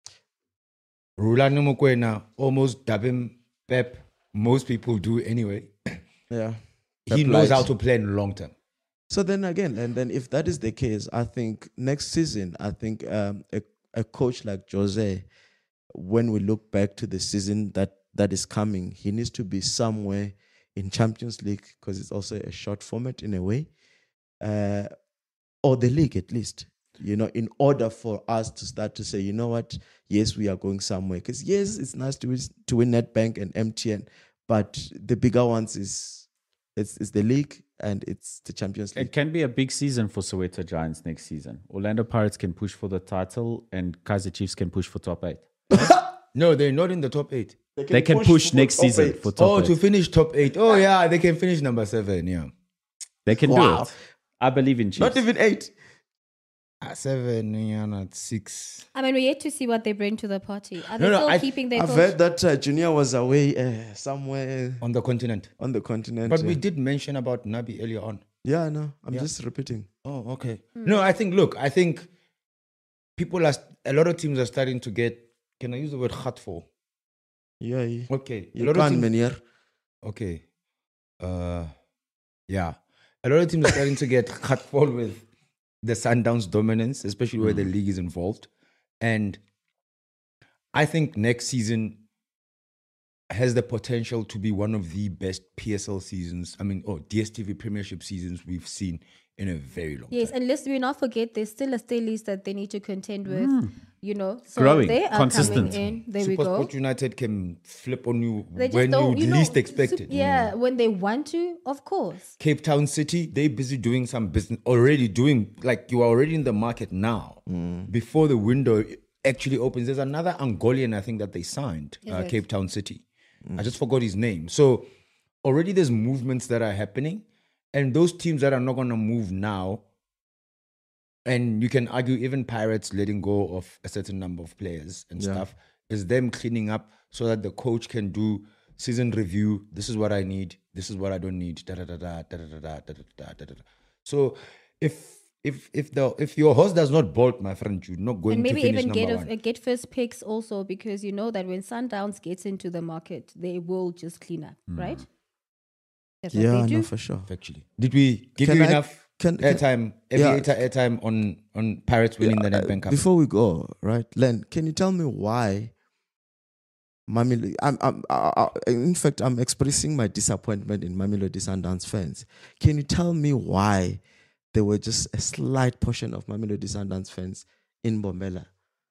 Rulani Mokwena, almost dub him Pep. Most people do anyway. Yeah. He Pep knows light. how to plan long term. So then again, and then if that is the case, I think next season, I think um, a, a coach like Jose, when we look back to the season that, that is coming, he needs to be somewhere in Champions League because it's also a short format in a way, uh, or the league at least, you know, in order for us to start to say, you know what, yes, we are going somewhere. Because yes, it's nice to win, to win Nedbank and M T N, but the bigger ones is it's, it's the league and it's the Champions League. It can be a big season for Soweto Giants next season. Orlando Pirates can push for the title, and Kaizer Chiefs can push for top eight. No, they're not in the top eight. They can push, next top season eight. for top Oh, eight. to finish top eight. Oh, yeah, they can finish number seven. Yeah. They can Wow. do it. I believe in Chiefs. Not even eight. Ah, seven, yeah, not six. I mean, we're yet to see what they bring to the party. Are they No, no, still I- keeping their I've coach? heard that uh, Junior was away uh, somewhere On the continent. on the continent. But uh, we did mention about Nabi earlier on. Yeah, no, I'm Yeah. just repeating. Oh, okay. No, I think, look, I think people are, a lot of teams are starting to get, can I use the word khatful? Yeah, you, Okay. A you lot of can't, teams- Menier. Okay. Uh, yeah. A lot of teams are starting to get cut fall with the Sundowns dominance, especially where the league is involved. And I think next season has the potential to be one of the best P S L seasons, I mean, oh, D S T V Premiership seasons we've seen in a very long Yes, time. and let's we not forget there's still a stay list that they need to contend with. You know, so Growing, they are consistent. coming in. There we go. Supersport United can flip on you They just when don't, you you know, least expect sup- it. Yeah, when they want to, of course. Cape Town City, they busy doing some business already doing like you are already in the market now before the window actually opens. There's another Angolan I think that they signed, Is uh, it? Cape Town City. I just forgot his name. So already there's movements that are happening, and those teams that are not going to move now, and you can argue even Pirates letting go of a certain number of players and Yeah. stuff is them cleaning up so that the coach can do season review. This is what I need. This is what I don't need. Da da da da da da da da da da da da. So if if if the if your horse does not bolt, my friend, you're not going And maybe to finish even number get one. a, get first picks also, because you know that when Sundowns gets into the market, they will just clean up, right? That's what Yeah, they do. no, for sure. Actually, did we give Can you I- enough can- can- airtime, yeah. aviator airtime on on Pirates winning the Uh, Nedbank Cup? Before we go, right, Len, can you tell me why? Mamilo, I'm, I'm, I, I, in fact, I'm expressing my disappointment in Mamelodi Sundowns fans. Can you tell me why there were just a slight portion of Mamelodi Sundowns fans in Bombela.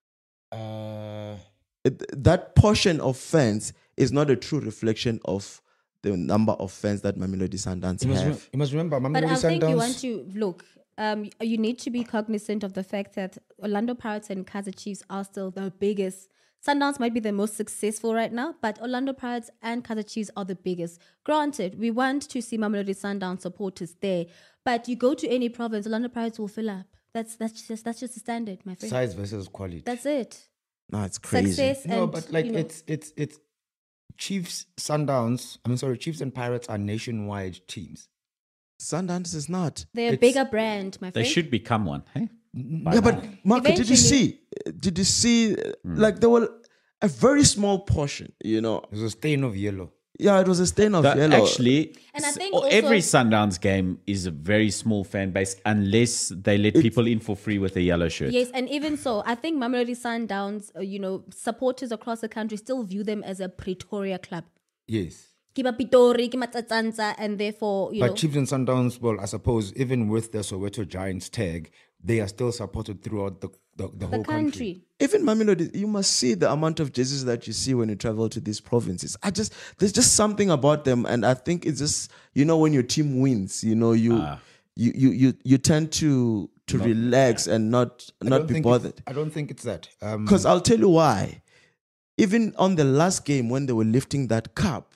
Uh, It, that portion of fans is not a true reflection of the number of fans that Mamelodi Sundowns you, must have. re- you must remember, But Mamelodi I think you Sundowns. want to look. Um, you need to be cognizant of the fact that Orlando Pirates and Kaizer Chiefs are still the biggest. Sundowns might be the most successful right now, but Orlando Pirates and Kaizer Chiefs are the biggest. Granted, we want to see Mamelodi Sundowns supporters there, but you go to any province, Orlando Pirates will fill up. That's that's just that's just the standard, my friend. Size versus quality. That's it. No, it's crazy. Success no, and but like you know, it's it's it's Chiefs, Sundowns. I mean, sorry, Chiefs and Pirates are nationwide teams. Sundowns is not. they're a it's- bigger brand, my They friend. should become one. Hey? By Yeah, now. but Marco, did you Eventually. see? Did you see? uh, Like there were a very small portion. You know, There's a stain of yellow. yeah, it was a stain of But yellow. actually, And I s- think o- also- every Sundowns game is a very small fan base unless they let people in for free with a yellow shirt. Yes, and even so, I think Mamelodi Sundowns, uh, you know, supporters across the country still view them as a Pretoria club. Yes. Kiba Pitori, Kiba Tsatsantsa, and therefore, you But know, Chiefs and Sundowns, well, I suppose even with the Soweto Giants tag, they are still supported throughout the the, the, the whole country. country. Even Mamelodi, you must see the amount of jerseys that you see when you travel to these provinces. I just there's just something about them, and I think it's just you know when your team wins, you know you Ah. you, you you you tend to to relax and not I not don't be think it's- bothered. I don't think it's that. Um, Because I'll tell you why. Even on the last game when they were lifting that cup,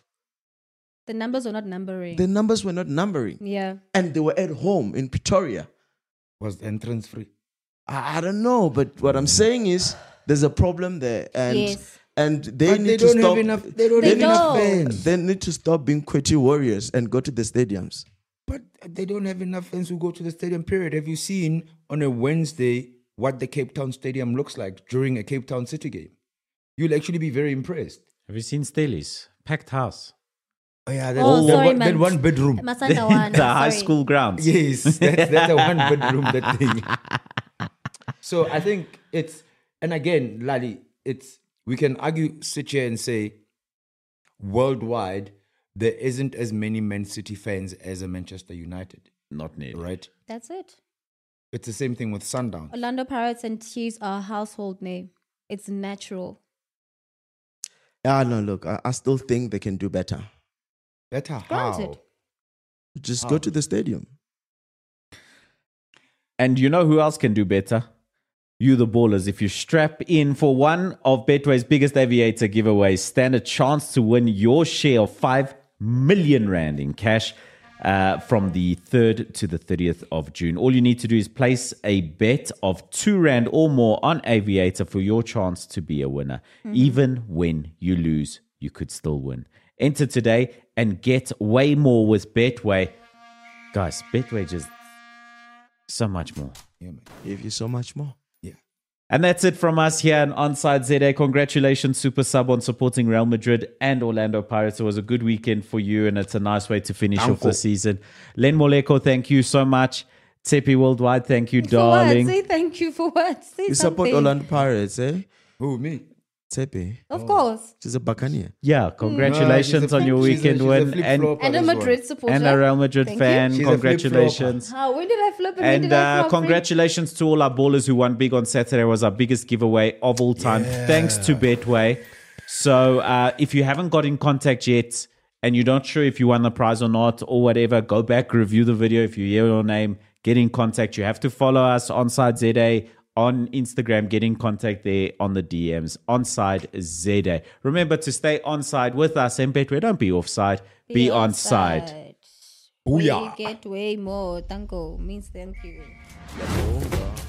The numbers are not numbering. the numbers were not numbering, yeah. and they were at home in Pretoria. was the entrance free. I, I don't know, but what I'm saying is there's a problem there, and Yes. and they But need they to don't stop. have enough. They don't They have enough don't. fans. They need to stop being quitty warriors and go to the stadiums. But they don't have enough fans who go to the stadium. Period. Have you seen on a Wednesday what the Cape Town Stadium looks like during a Cape Town City game? You'll actually be very impressed. Have you seen Stellies? Packed house. Oh yeah, that, Oh, that, sorry, one, that man. one bedroom. Masanda one. The high sorry. school grounds. Yes, that's, that's a one bedroom, that thing. So I think it's, and again, Lali, it's, we can argue, sit here and say, worldwide, there isn't as many Man City fans as a Manchester United, Not nearly. right? That's it. It's the same thing with Sundown. Orlando Pirates and Chiefs are a household name. It's natural. Yeah, no, look, I, I still think they can do better. Better Granted. how? Just go to the stadium. And you know who else can do better? You, the ballers. If you strap in for one of Betway's biggest aviator giveaways, stand a chance to win your share of five million rand in cash uh, from the third to the thirtieth of June. All you need to do is place a bet of two rand or more on Aviator for your chance to be a winner. Even when you lose, you could still win. Enter today and get way more with Betway. Guys, Betway just so much more. Yeah, man. Give you so much more. Yeah. And that's it from us here on Onside Z A. Congratulations, Super Sub, on supporting Real Madrid and Orlando Pirates. It was a good weekend for you, and it's a nice way to finish off the season. Len Moleko, thank you so much. Tepi Worldwide, thank you, For what? darling. Say thank you for what? Say You something. support Orlando Pirates, eh? Who, me? Tepe. Of course. She's a Buccaneer. Yeah, congratulations No, on she's a your flip- she's a- weekend she's a win. And, flip-flopper And a as well. Madrid supporter. and a Real Madrid Thank fan. She's a Congratulations. How? When did I flip and when And did I uh, flop? congratulations to all our ballers who won big on Saturday. It was our biggest giveaway of all time. Thanks to Betway. So uh, if you haven't got in contact yet and you're not sure if you won the prize or not or whatever, go back, review the video. If you hear your name, get in contact. You have to follow us on Side Z A on Instagram. Get in contact there on the D Ms. Onside Z A. Remember to stay onside with us and Betway. Don't be offside. Be, onside. We get way more. Thank you. Means thank you.